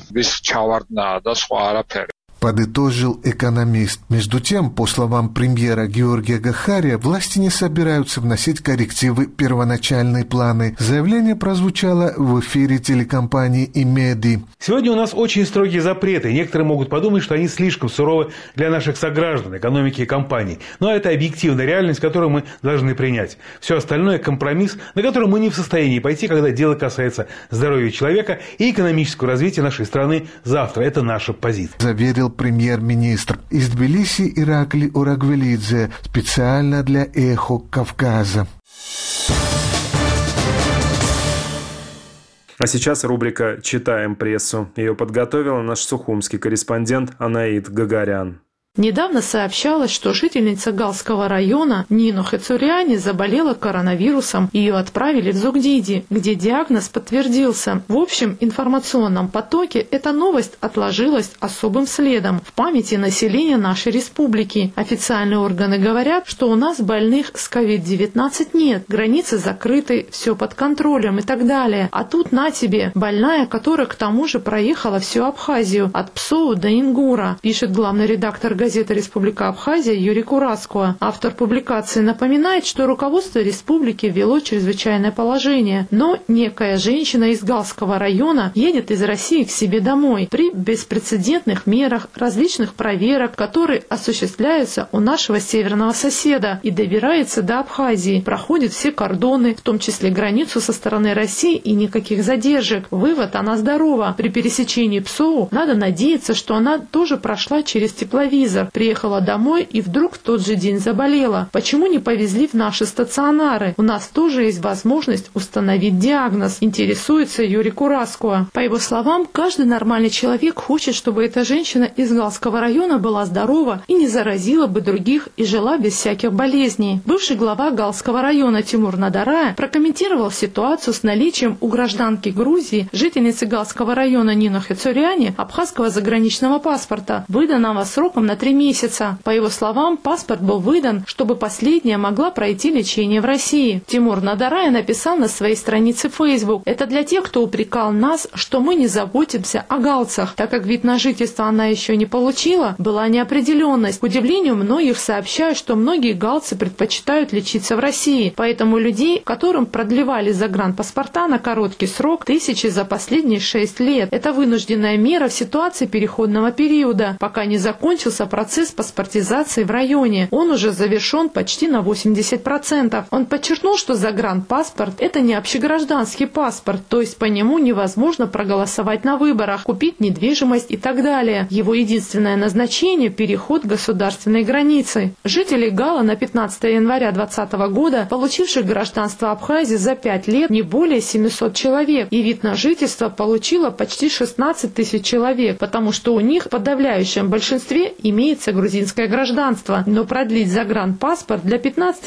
Speaker 14: Подытожил экономист. Между тем, по словам премьера Георгия Гахария, власти не собираются вносить коррективы в первоначальные планы. Заявление прозвучало в эфире телекомпании «Имеди».
Speaker 16: Сегодня у нас очень строгие запреты. Некоторые могут подумать, что они слишком суровы для наших сограждан, экономики и компаний. Но это объективная реальность, которую мы должны принять. Все остальное – компромисс, на который мы не в состоянии пойти, когда дело касается здоровья человека и экономического развития нашей страны завтра. Это наша позиция.
Speaker 14: Заверил премьер-министр. Из Тбилиси Иракли Орагвелидзе. Специально для «Эхо Кавказа».
Speaker 1: А сейчас рубрика «Читаем прессу». Ее подготовила наш сухумский корреспондент Анаит Гагарян.
Speaker 17: Недавно сообщалось, что жительница Галского района Нино Хацуряни заболела коронавирусом. Ее отправили в Зугдиди, где диагноз подтвердился. В общем информационном потоке эта новость отложилась особым следом в памяти населения нашей республики. Официальные органы говорят, что у нас больных с COVID-19 нет, границы закрыты, все под контролем и так далее. А тут на тебе, больная, которая к тому же проехала всю Абхазию, от Псоу до Ингура, пишет главный редактор газеты «Республика Абхазия» Юрий Кураскуа. Автор публикации напоминает, что руководство республики ввело чрезвычайное положение, но некая женщина из Галского района едет из России к себе домой при беспрецедентных мерах, различных проверок, которые осуществляются у нашего северного соседа, и добирается до Абхазии, проходит все кордоны, в том числе границу со стороны России, и никаких задержек. Вывод: она здорова. При пересечении Псоу надо надеяться, что она тоже прошла через тепловизор, приехала домой и вдруг в тот же день заболела. Почему не повезли в наши стационары? У нас тоже есть возможность установить диагноз, интересуется Юрий Кураскуа. По его словам, каждый нормальный человек хочет, чтобы эта женщина из Галского района была здорова и не заразила бы других и жила без всяких болезней. Бывший глава Галского района Тимур Надарая прокомментировал ситуацию с наличием у гражданки Грузии, жительницы Галского района Нино Хацуряни, абхазского заграничного паспорта, выданного сроком на 3 месяца. По его словам, паспорт был выдан, чтобы последняя могла пройти лечение в России. Тимур Надарая написал на своей странице Facebook: «Это для тех, кто упрекал нас, что мы не заботимся о галцах. Так как вид на жительство она еще не получила, была неопределенность. К удивлению многих сообщают, что многие галцы предпочитают лечиться в России. Поэтому людей, которым продлевали загранпаспорта на короткий срок, тысячи за последние 6 лет. Это вынужденная мера в ситуации переходного периода, пока не закончился процесс паспортизации в районе. Он уже завершен почти на 80%. Он подчеркнул, что загранпаспорт – это не общегражданский паспорт, то есть по нему невозможно проголосовать на выборах, купить недвижимость и так далее. Его единственное назначение – переход государственной границы. Жители Гала на 15 января 2020 года, получивших гражданство Абхазии за 5 лет, не более 700 человек, и вид на жительство получило почти 16 тысяч человек, потому что у них в подавляющем большинстве имеется грузинское гражданство. Но продлить загранпаспорт для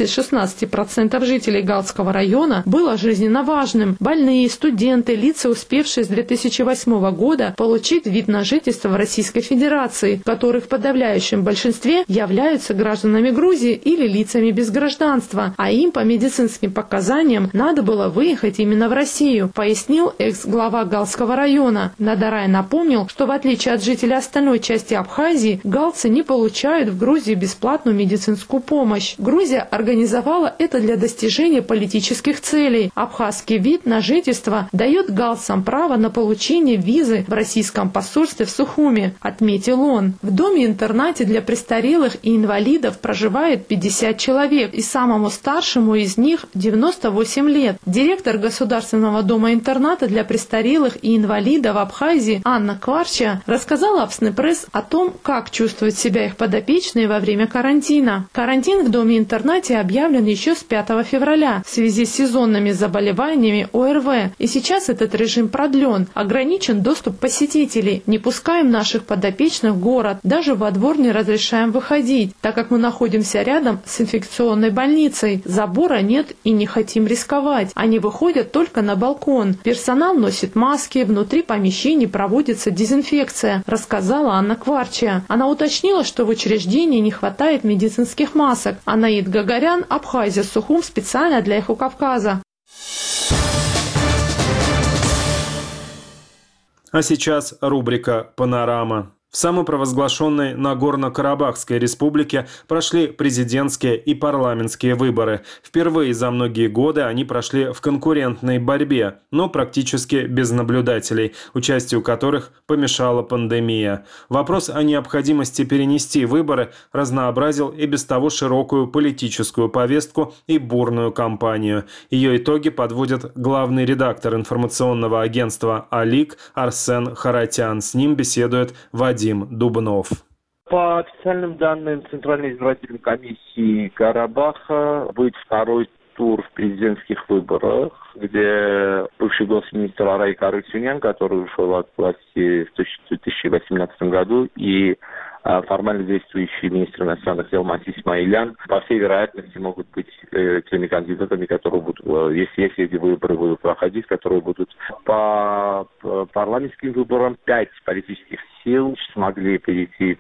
Speaker 17: 15-16% жителей Галского района было жизненно важным. Больные, студенты, лица, успевшие с 2008 года получить вид на жительство в Российской Федерации, которые в подавляющем большинстве являются гражданами Грузии или лицами без гражданства, а им по медицинским показаниям надо было выехать именно в Россию, пояснил экс-глава Галского района. Надарай напомнил, что в отличие от жителей остальной части Абхазии, галцы не получают в Грузии бесплатную медицинскую помощь. Грузия организовала это для достижения политических целей. Абхазский вид на жительство дает галцам право на получение визы в российском посольстве в Сухуми, отметил он. В доме-интернате для престарелых и инвалидов проживает 50 человек, и самому старшему из них 98 лет. Директор Государственного дома-интерната для престарелых и инвалидов в Абхазии Анна Кварча рассказала Абснепресс о том, как чувствуют себя их подопечные во время карантина. Карантин в доме-интернате объявлен еще с 5 февраля в связи с сезонными заболеваниями ОРВ, и сейчас этот режим продлен. Ограничен доступ посетителей. Не пускаем наших подопечных в город, даже во двор не разрешаем выходить, так как мы находимся рядом с инфекционной больницей. Забора нет и не хотим рисковать. Они выходят только на балкон. Персонал носит маски, внутри помещений проводится дезинфекция, рассказала Анна Кварча. Она уточнила, что в учреждении не хватает медицинских масок. Анаид Гагарян, Абхазия, Сухум, специально для Эхо Кавказа.
Speaker 1: А сейчас рубрика «Панорама». В самопровозглашенной Нагорно-Карабахской республике прошли президентские и парламентские выборы. Впервые за многие годы они прошли в конкурентной борьбе, но практически без наблюдателей, участию которых помешала пандемия. Вопрос о необходимости перенести выборы разнообразил и без того широкую политическую повестку и бурную кампанию. Ее итоги подводит главный редактор информационного агентства «Алик» Арсен Харатян. С ним беседует Вадим Дубнов.
Speaker 18: По официальным данным Центральной избирательной комиссии Карабаха будет второй тур в президентских выборах, где бывший госминистр Арай Карысюнян, который ушел от власти в 2018 году, и формально действующий министр иностранных дел Масис Исмаилян, по всей вероятности, могут быть теми кандидатами, которые будут, если эти выборы будут проходить, которые будут по парламентским выборам. 5 политических сил смогли перейти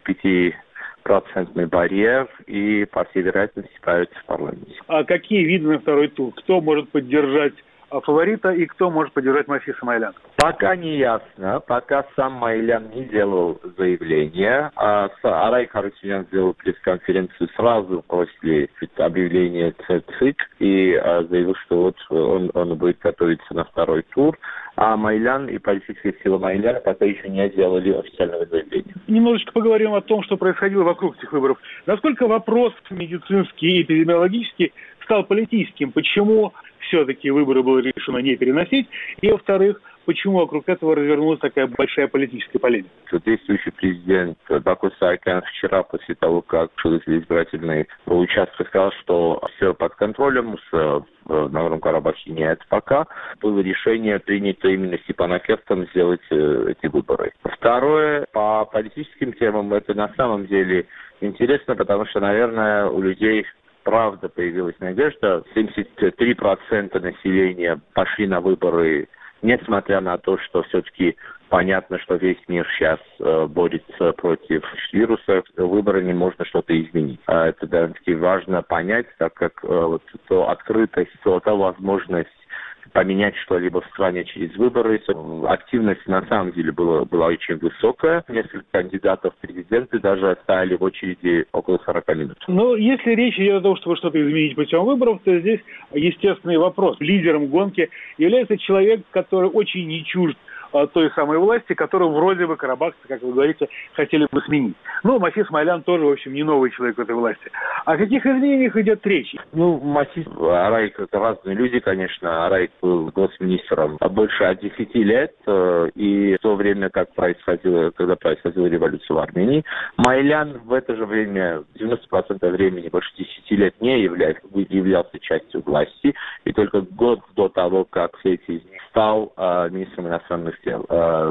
Speaker 18: 5% барьер и, по всей вероятности, справиться в парламенте.
Speaker 19: А какие виды на второй тур? Кто может поддержать фаворита и кто может поддержать Масис Исмаилян?
Speaker 18: Пока не ясно. Пока сам Майлян не делал заявления. Арай Харутюнян сделал пресс-конференцию сразу после объявления ЦИК и заявил, что вот он будет готовиться на второй тур. А Майлян и политическая сила Майляна пока еще не сделали официального заявления.
Speaker 19: Немножечко поговорим о том, что происходило вокруг этих выборов. Насколько вопрос медицинский и эпидемиологический стал политическим? Почему все-таки выборы было решено не переносить? И, во-вторых, почему вокруг этого развернулась такая большая политическая полемика?
Speaker 18: Действующий президент Баку Саакян вчера, после того, как учился избирательный участок, сказал, что все под контролем, в Нагорном Карабахе нет пока. Было решение принято именно Степанакертом сделать эти выборы. Второе, по политическим темам это на самом деле интересно, потому что, наверное, у людей правда появилась надежда. 73% населения пошли на выборы, несмотря на то, что все-таки понятно, что весь мир сейчас борется против вируса, выборами можно что-то изменить. Это довольно-таки важно понять, так как вот эта открытость, эта возможность поменять что-либо в стране через выборы. Активность на самом деле была очень высокая. Несколько кандидатов в президенты даже стояли в очереди около 40 минут.
Speaker 19: Но если речь идет о том, чтобы что-то изменить путем выборов, то здесь естественный вопрос. Лидером гонки является человек, который очень не чужд той самой власти, которую вроде бы карабахцы, как вы говорите, хотели бы сменить. Но Масис Исмаилян тоже, в общем, не новый человек в этой власти. О каких изменениях идет речь?
Speaker 18: Масис, Арай, это разные люди, конечно. Арай был госминистром больше 10 лет, и в то время, когда происходила революция в Армении. Майлян в это же время, 90% времени, больше 10 лет не являлся частью власти, и только год до того, как все эти из них стал министром иностранных дел.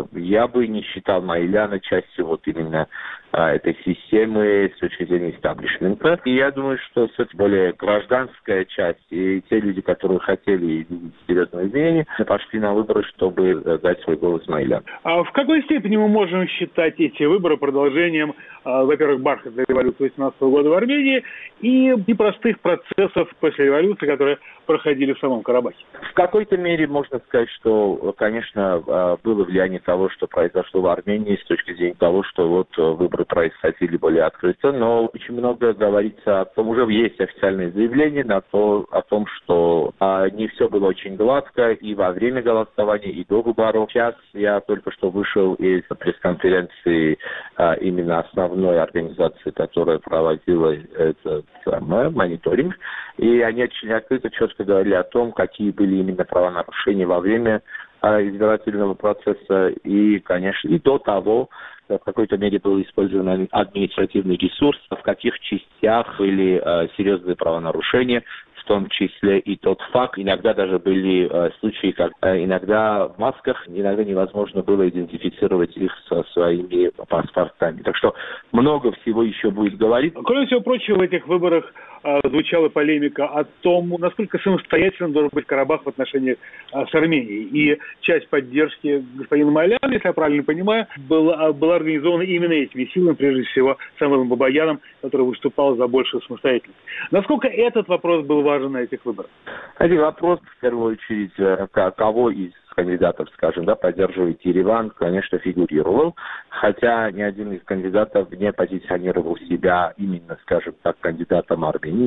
Speaker 18: Я бы не считал Майляна частью вот именно этой системы с точки зрения истаблишмента. И я думаю, что все-таки более гражданская часть и те люди, которые хотели видеть серьезные изменения, пошли на выборы, чтобы дать свой голос Майляну.
Speaker 19: А в какой степени мы можем считать эти выборы продолжением, во-первых, бархатной революции 18 года в Армении и непростых процессов после революции, которые проходили в самом Карабахе?
Speaker 18: В какой-то мере можно сказать, что, конечно, было влияние того, что произошло в Армении с точки зрения того, что вот выборы происходили более открыто, но очень много говорится о том, уже есть официальные заявления о том, что не все было очень гладко и во время голосования, и до выборов. Сейчас я только что вышел из пресс-конференции именно основной организации, которая проводила этот мониторинг, и они очень открыто, четко говорили о том, какие были именно правонарушения во время избирательного процесса и, конечно, и до того, в какой-то мере был использован административный ресурс, в каких частях были серьезные правонарушения, в том числе и тот факт, иногда даже были случаи, как иногда в масках, иногда невозможно было идентифицировать их со своими паспортами. Так что много всего еще будет говорить.
Speaker 19: Кроме всего прочего, в этих выборах звучала полемика о том, насколько самостоятельным должен быть Карабах в отношениях с Арменией. И часть поддержки господина Майляна, если я правильно понимаю, была организована именно этими силами, прежде всего Самвелом Бабаяном, который выступал за большую самостоятельность. Насколько этот вопрос был важен на этих выборах?
Speaker 18: Один вопрос, в первую очередь, кого из кандидатов, скажем, поддерживает Ереван, конечно, фигурировал, хотя ни один из кандидатов не позиционировал себя именно, скажем так, кандидатом Армении,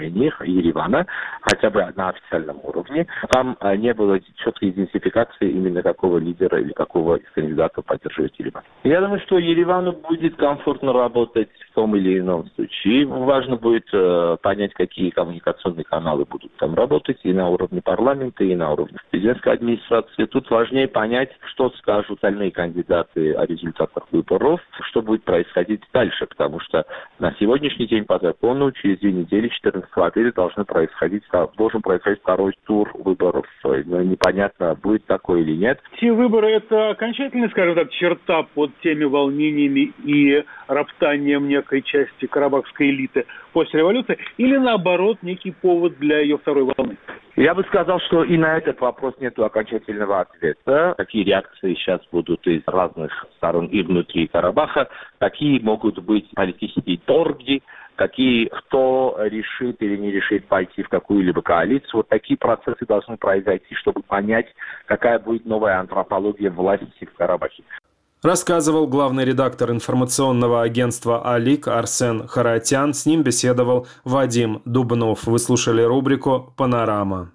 Speaker 18: Еревана, хотя бы на официальном уровне. Там не было четкой идентификации именно какого лидера или какого из кандидатов поддерживает Ереван. Я думаю, что Еревану будет комфортно работать в том или ином случае. Важно будет понять, какие коммуникационные каналы будут там работать и на уровне парламента, и на уровне президентской администрации. И тут важнее понять, что скажут остальные кандидаты о результатах выборов, что будет происходить дальше, потому что на сегодняшний день по закону через 2 недели, 14 апреля, должен происходить второй тур выборов. Но непонятно, будет такое или нет.
Speaker 19: Все выборы – это окончательная, скажем так, черта под теми волнениями и роптанием некой части карабахской элиты после революции, или наоборот, некий повод для ее второй волны?
Speaker 18: Я бы сказал, что и на этот вопрос нет окончательного ответа. Какие реакции сейчас будут из разных сторон и внутри Карабаха, какие могут быть политические торги, кто решит или не решит пойти в какую-либо коалицию. Вот такие процессы должны произойти, чтобы понять, какая будет новая антропология власти в Карабахе.
Speaker 1: Рассказывал главный редактор информационного агентства «Алик» Арсен Харатян. С ним беседовал Вадим Дубнов. Вы слушали рубрику «Панорама».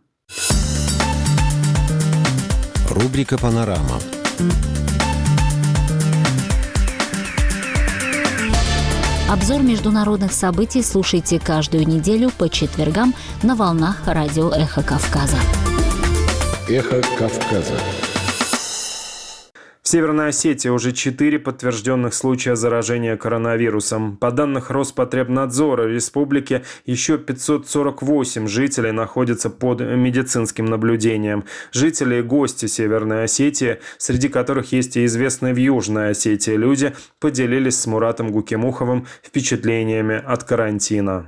Speaker 8: Рубрика «Панорама».
Speaker 4: Обзор международных событий слушайте каждую неделю по четвергам на волнах радио «Эхо Кавказа».
Speaker 12: «Эхо Кавказа».
Speaker 1: В Северной Осетии уже 4 подтвержденных случая заражения коронавирусом. По данным Роспотребнадзора республики, еще 548 жителей находятся под медицинским наблюдением. Жители и гости Северной Осетии, среди которых есть и известные в Южной Осетии люди, поделились с Муратом Гукимуховым впечатлениями от карантина.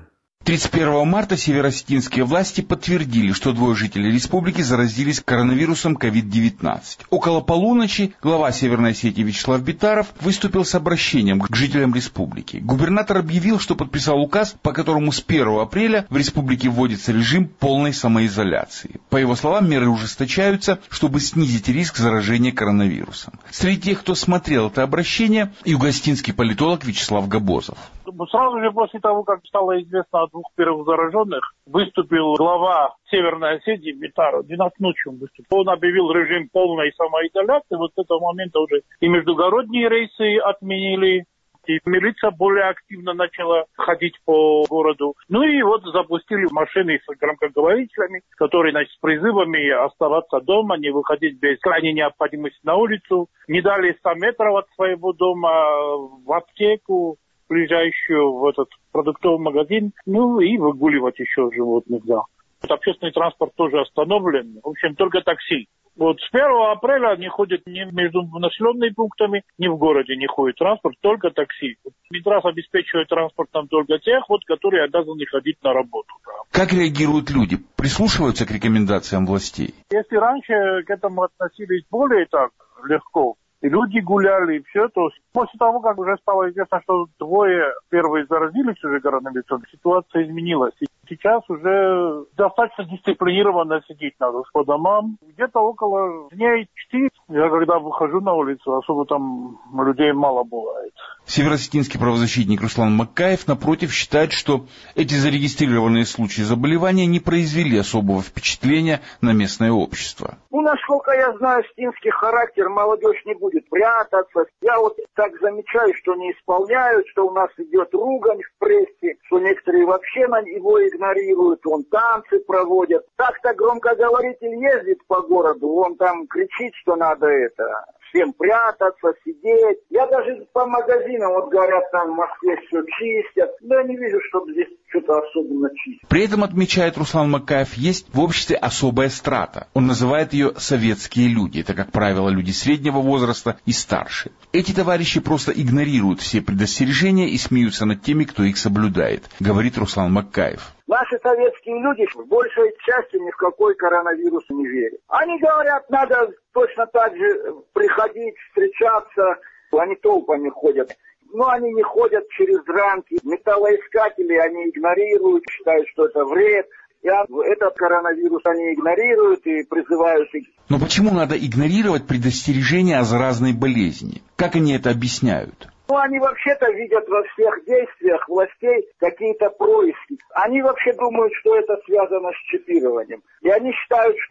Speaker 20: 31 марта североосетинские власти подтвердили, что 2 жителей республики заразились коронавирусом COVID-19. Около полуночи глава Северной Осетии Вячеслав Битаров выступил с обращением к жителям республики. Губернатор объявил, что подписал указ, по которому с 1 апреля в республике вводится режим полной самоизоляции. По его словам, меры ужесточаются, чтобы снизить риск заражения коронавирусом. Среди тех, кто смотрел это обращение, югостинский политолог Вячеслав Габозов.
Speaker 21: Сразу же после того, как стало известно о 2 первых зараженных, выступил глава Северной Осетии Битаров. 12 ночи он выступил. Он объявил режим полной самоизоляции. Вот с этого момента уже и междугородние рейсы отменили. И милиция более активно начала ходить по городу. Ну и вот запустили машины с громкоговорителями, которые, с призывами оставаться дома, не выходить без крайней необходимости на улицу. Не дали 100 метров от своего дома в аптеку, ближайшую в этот продуктовый магазин, ну и выгуливать еще животных, да. Вот общественный транспорт тоже остановлен, в общем, только такси. Вот с 1 апреля не ходят ни между населенными пунктами, ни в городе не ходит транспорт, только такси. Минтранс обеспечивает транспортом только тех, которые обязаны ходить на работу. Да.
Speaker 20: Как реагируют люди? Прислушиваются к рекомендациям властей?
Speaker 21: Если раньше к этому относились более так легко, и люди гуляли, и все, то после того, как уже стало известно, что 2 первые заразились уже коронавирусом, ситуация изменилась. И сейчас уже достаточно дисциплинированно сидеть надо по домам. Где-то около дней 4, я когда выхожу на улицу, особо там людей мало бывает.
Speaker 20: Североосетинский правозащитник Руслан Маккаев, напротив, считает, что эти зарегистрированные случаи заболевания не произвели особого впечатления на местное общество.
Speaker 22: Насколько я знаю, осетинский характер, молодежь не будет прятаться. Я вот так замечаю, что не исполняют, что у нас идет ругань в прессе, что некоторые вообще на него игнорируют, он танцы проводят. Так-то громкоговоритель ездит по городу, он там кричит, что надо всем прятаться, сидеть. Я даже по магазинам, говорят, там в Москве все чистят. Но я не вижу, чтобы здесь что-то особенно чистить.
Speaker 20: При этом, отмечает Руслан Маккаев, есть в обществе особая страта. Он называет ее «советские люди». Это, как правило, люди среднего возраста и старше. Эти товарищи просто игнорируют все предостережения и смеются над теми, кто их соблюдает, говорит Руслан Маккаев.
Speaker 22: Наши советские люди в большей части ни в какой коронавирус не верят. Они говорят, надо точно так же приходить, встречаться. Они толпами ходят. Но они не ходят через рамки. Металлоискатели они игнорируют, считают, что это вред. И этот коронавирус они игнорируют и призывают их.
Speaker 20: Но почему надо игнорировать предостережения о заразной болезни? Как они это объясняют?
Speaker 22: Они вообще-то видят во всех действиях властей какие-то происки. Они вообще думают, что это связано с чипированием. И они считают, что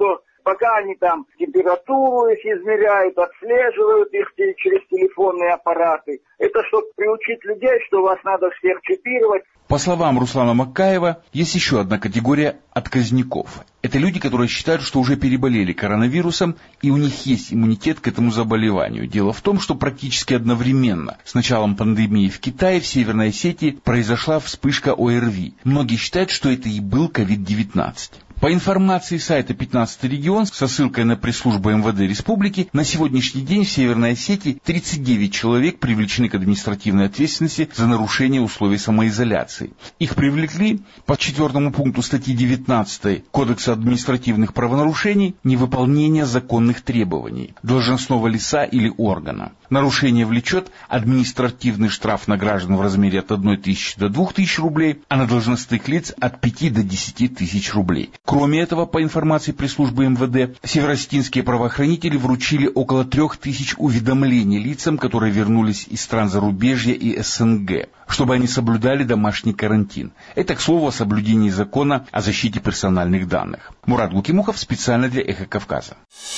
Speaker 22: пока они там температуру их измеряют, отслеживают их через телефонные аппараты. Это чтобы приучить людей, что вас надо всех чипировать.
Speaker 20: По словам Руслана Макаева, есть еще одна категория отказников. Это люди, которые считают, что уже переболели коронавирусом, и у них есть иммунитет к этому заболеванию. Дело в том, что практически одновременно с началом пандемии в Китае, в Северной Осетии, произошла вспышка ОРВИ. Многие считают, что это и был COVID-19. По информации сайта «15-й регион» со ссылкой на пресс-службу МВД Республики, на сегодняшний день в Северной Осетии 39 человек привлечены к административной ответственности за нарушение условий самоизоляции. Их привлекли по 4 пункту статьи 19 Кодекса административных правонарушений невыполнение законных требований должностного лица или органа. Нарушение влечет административный штраф на граждан в размере от 1 тысячи до 2 тысяч рублей, а на должностных лиц от 5 до 10 тысяч рублей. Кроме этого, по информации пресс-службы МВД, североосетинские правоохранители вручили около 3000 уведомлений лицам, которые вернулись из стран зарубежья и СНГ, чтобы они соблюдали домашний карантин. Это, к слову, о соблюдении закона о защите персональных данных. Мурат Гукимухов специально для «Эхо Кавказа».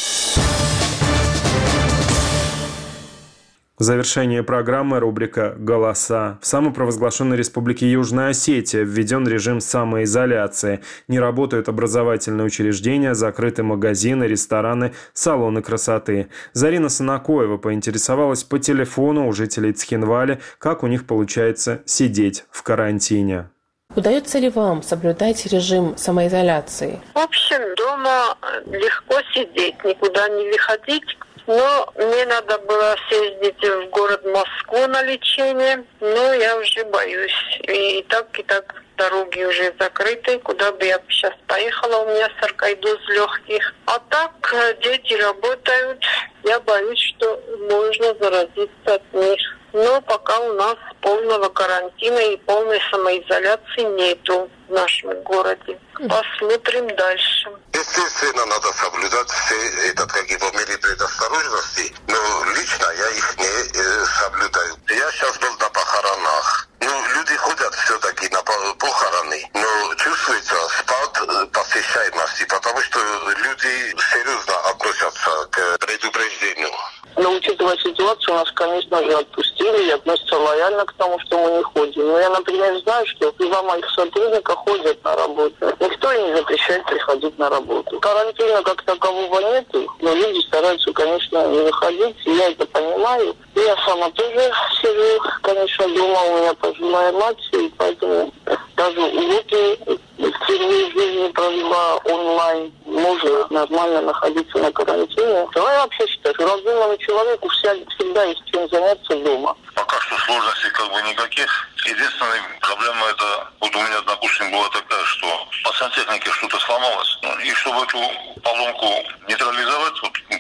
Speaker 1: В завершение программы рубрика «Голоса». В самопровозглашенной республике Южная Осетия введен режим самоизоляции. Не работают образовательные учреждения, закрыты магазины, рестораны, салоны красоты. Зарина Санакоева поинтересовалась по телефону у жителей Цхинвали, как у них получается сидеть в карантине.
Speaker 3: Удается ли вам соблюдать режим самоизоляции?
Speaker 5: В общем, дома легко сидеть, никуда не выходить. Но мне надо было съездить в город Москву на лечение, но я уже боюсь. И так дороги уже закрыты. Куда бы я сейчас поехала, у меня саркоидоз легких. А так дети работают. Я боюсь, что можно заразиться от них. Но пока у нас полного карантина и полной самоизоляции нету в нашем городе. Посмотрим дальше.
Speaker 23: Естественно, надо соблюдать все меры предосторожности, но лично я их не соблюдаю. Я сейчас был на похоронах. Люди ходят все-таки на похороны, но чувствуется спад посещаемости, потому что люди серьезно относятся к предупреждению.
Speaker 5: Но учитывая ситуацию, нас, конечно же, отпустили и относятся лояльно к тому, что мы не ходим. Но я, например, знаю, что два моих сотрудника ходят на работу. Никто им не запрещает приходить на работу. Карантина как такового нету, но люди стараются, конечно, не выходить. И я это понимаю. И я сама тоже сижу, конечно, дома. У меня пожилая мать, и поэтому даже уроки впервые в жизни провела онлайн. Можно нормально находиться на карантине. Но я вообще считаю, что разумному человеку всегда есть чем заняться дома.
Speaker 23: Пока что сложностей никаких. Единственная проблема это, вот у меня, допустим, была такая, что по сантехнике что-то сломалось. И чтобы эту поломку нейтрализовать,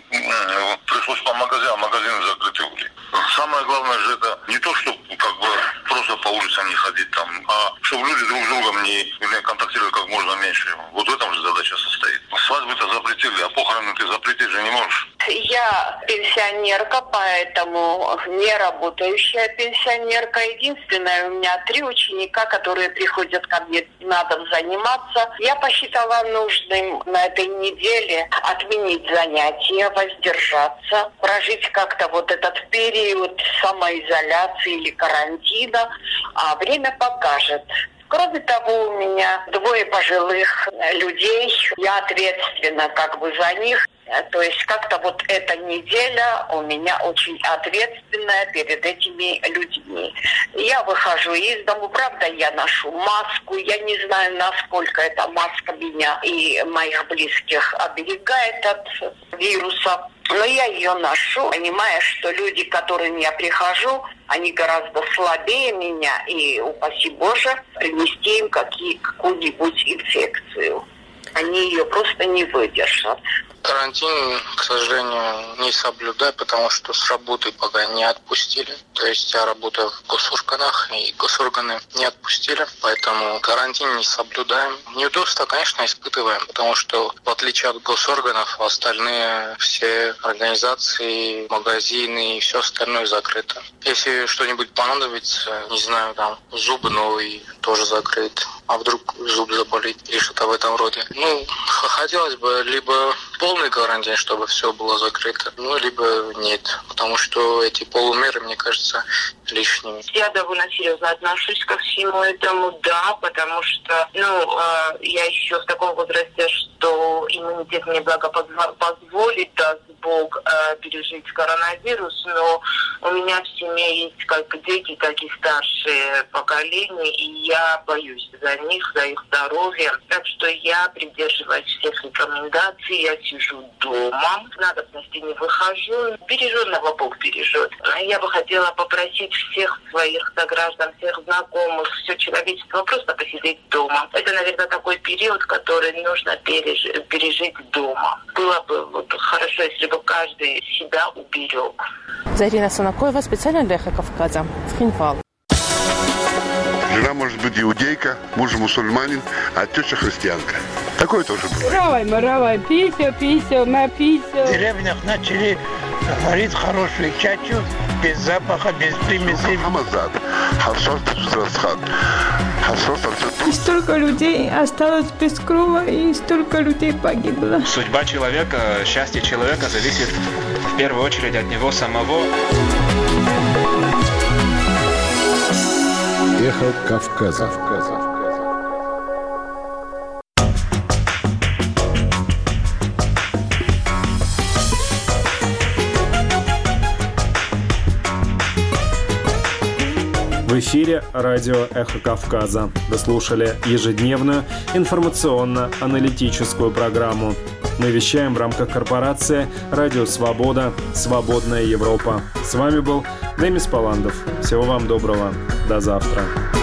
Speaker 23: пришлось по магазинам, магазины закрыты были. Самое главное же это не то, чтобы просто по улицам не ходить там, а чтобы люди друг с другом не контактировали как можно меньше. Вот в этом же задача состоит. Свадьбы-то запретили, а похороны ты запретить же не можешь.
Speaker 5: Я пенсионерка, поэтому не работающая пенсионерка. Единственное, у меня 3 ученика, которые приходят ко мне на дом заниматься. Я посчитала нужным на этой неделе отменить занятия, воздержаться, прожить как-то вот этот период самоизоляции или карантина, а время покажет. Кроме того, у меня 2 пожилых людей, я ответственна за них. То есть как-то вот эта неделя у меня очень ответственная перед этими людьми. Я выхожу из дому, правда, я ношу маску. Я не знаю, насколько эта маска меня и моих близких оберегает от вируса. Но я ее ношу, понимая, что люди, к которым я прихожу, они гораздо слабее меня. И, упаси Боже, принести им какую-нибудь инфекцию. Они ее просто не выдержат.
Speaker 24: Карантин, к сожалению, не соблюдаю, потому что с работы пока не отпустили. То есть я работаю в госорганах, и госорганы не отпустили, поэтому карантин не соблюдаем. Неудобства, конечно, испытываем, потому что в отличие от госорганов, остальные все организации, магазины и все остальное закрыто. Если что-нибудь понадобится, не знаю, зубы новые тоже закрыт, а вдруг зуб заболит или что-то в этом роде. Хотелось бы либо полный карантин, чтобы все было закрыто, либо нет. Потому что эти полумеры, мне кажется, лишними.
Speaker 5: Я довольно серьезно отношусь ко всему этому, да, потому что, я еще в таком возрасте, что иммунитет мне позволит, даст Бог, пережить коронавирус, но у меня в семье есть как дети, так и старшие поколения, и я боюсь за них, за их здоровье. Так что я придерживаюсь всех рекомендаций, я сижу дома, с надобности не выхожу. Береженного Бог бережет. Я бы хотела попросить всех своих сограждан, всех знакомых, все человечество просто посидеть дома. Это, наверное, такой период, который нужно пережить дома. Было бы хорошо, если бы каждый себя уберег.
Speaker 3: Зарина Санакоева специально для «Эхо Кавказа». Схинвал.
Speaker 12: Жена может быть иудейка, муж мусульманин, а теща христианка. Такое тоже бывает.
Speaker 6: Маравай, писю, на писю.
Speaker 21: В деревнях начали варить хорошую чачу, без запаха, без примесей.
Speaker 6: И столько людей осталось без крова, и столько людей погибло.
Speaker 7: Судьба человека, счастье человека зависит в первую очередь от него самого.
Speaker 12: Эхо Кавказа.
Speaker 1: В эфире радио «Эхо Кавказа». Вы слушали ежедневную информационно-аналитическую программу. Мы вещаем в рамках корпорации «Радио Свобода. Свободная Европа». С вами был Демис Паландов. Всего вам доброго. До завтра.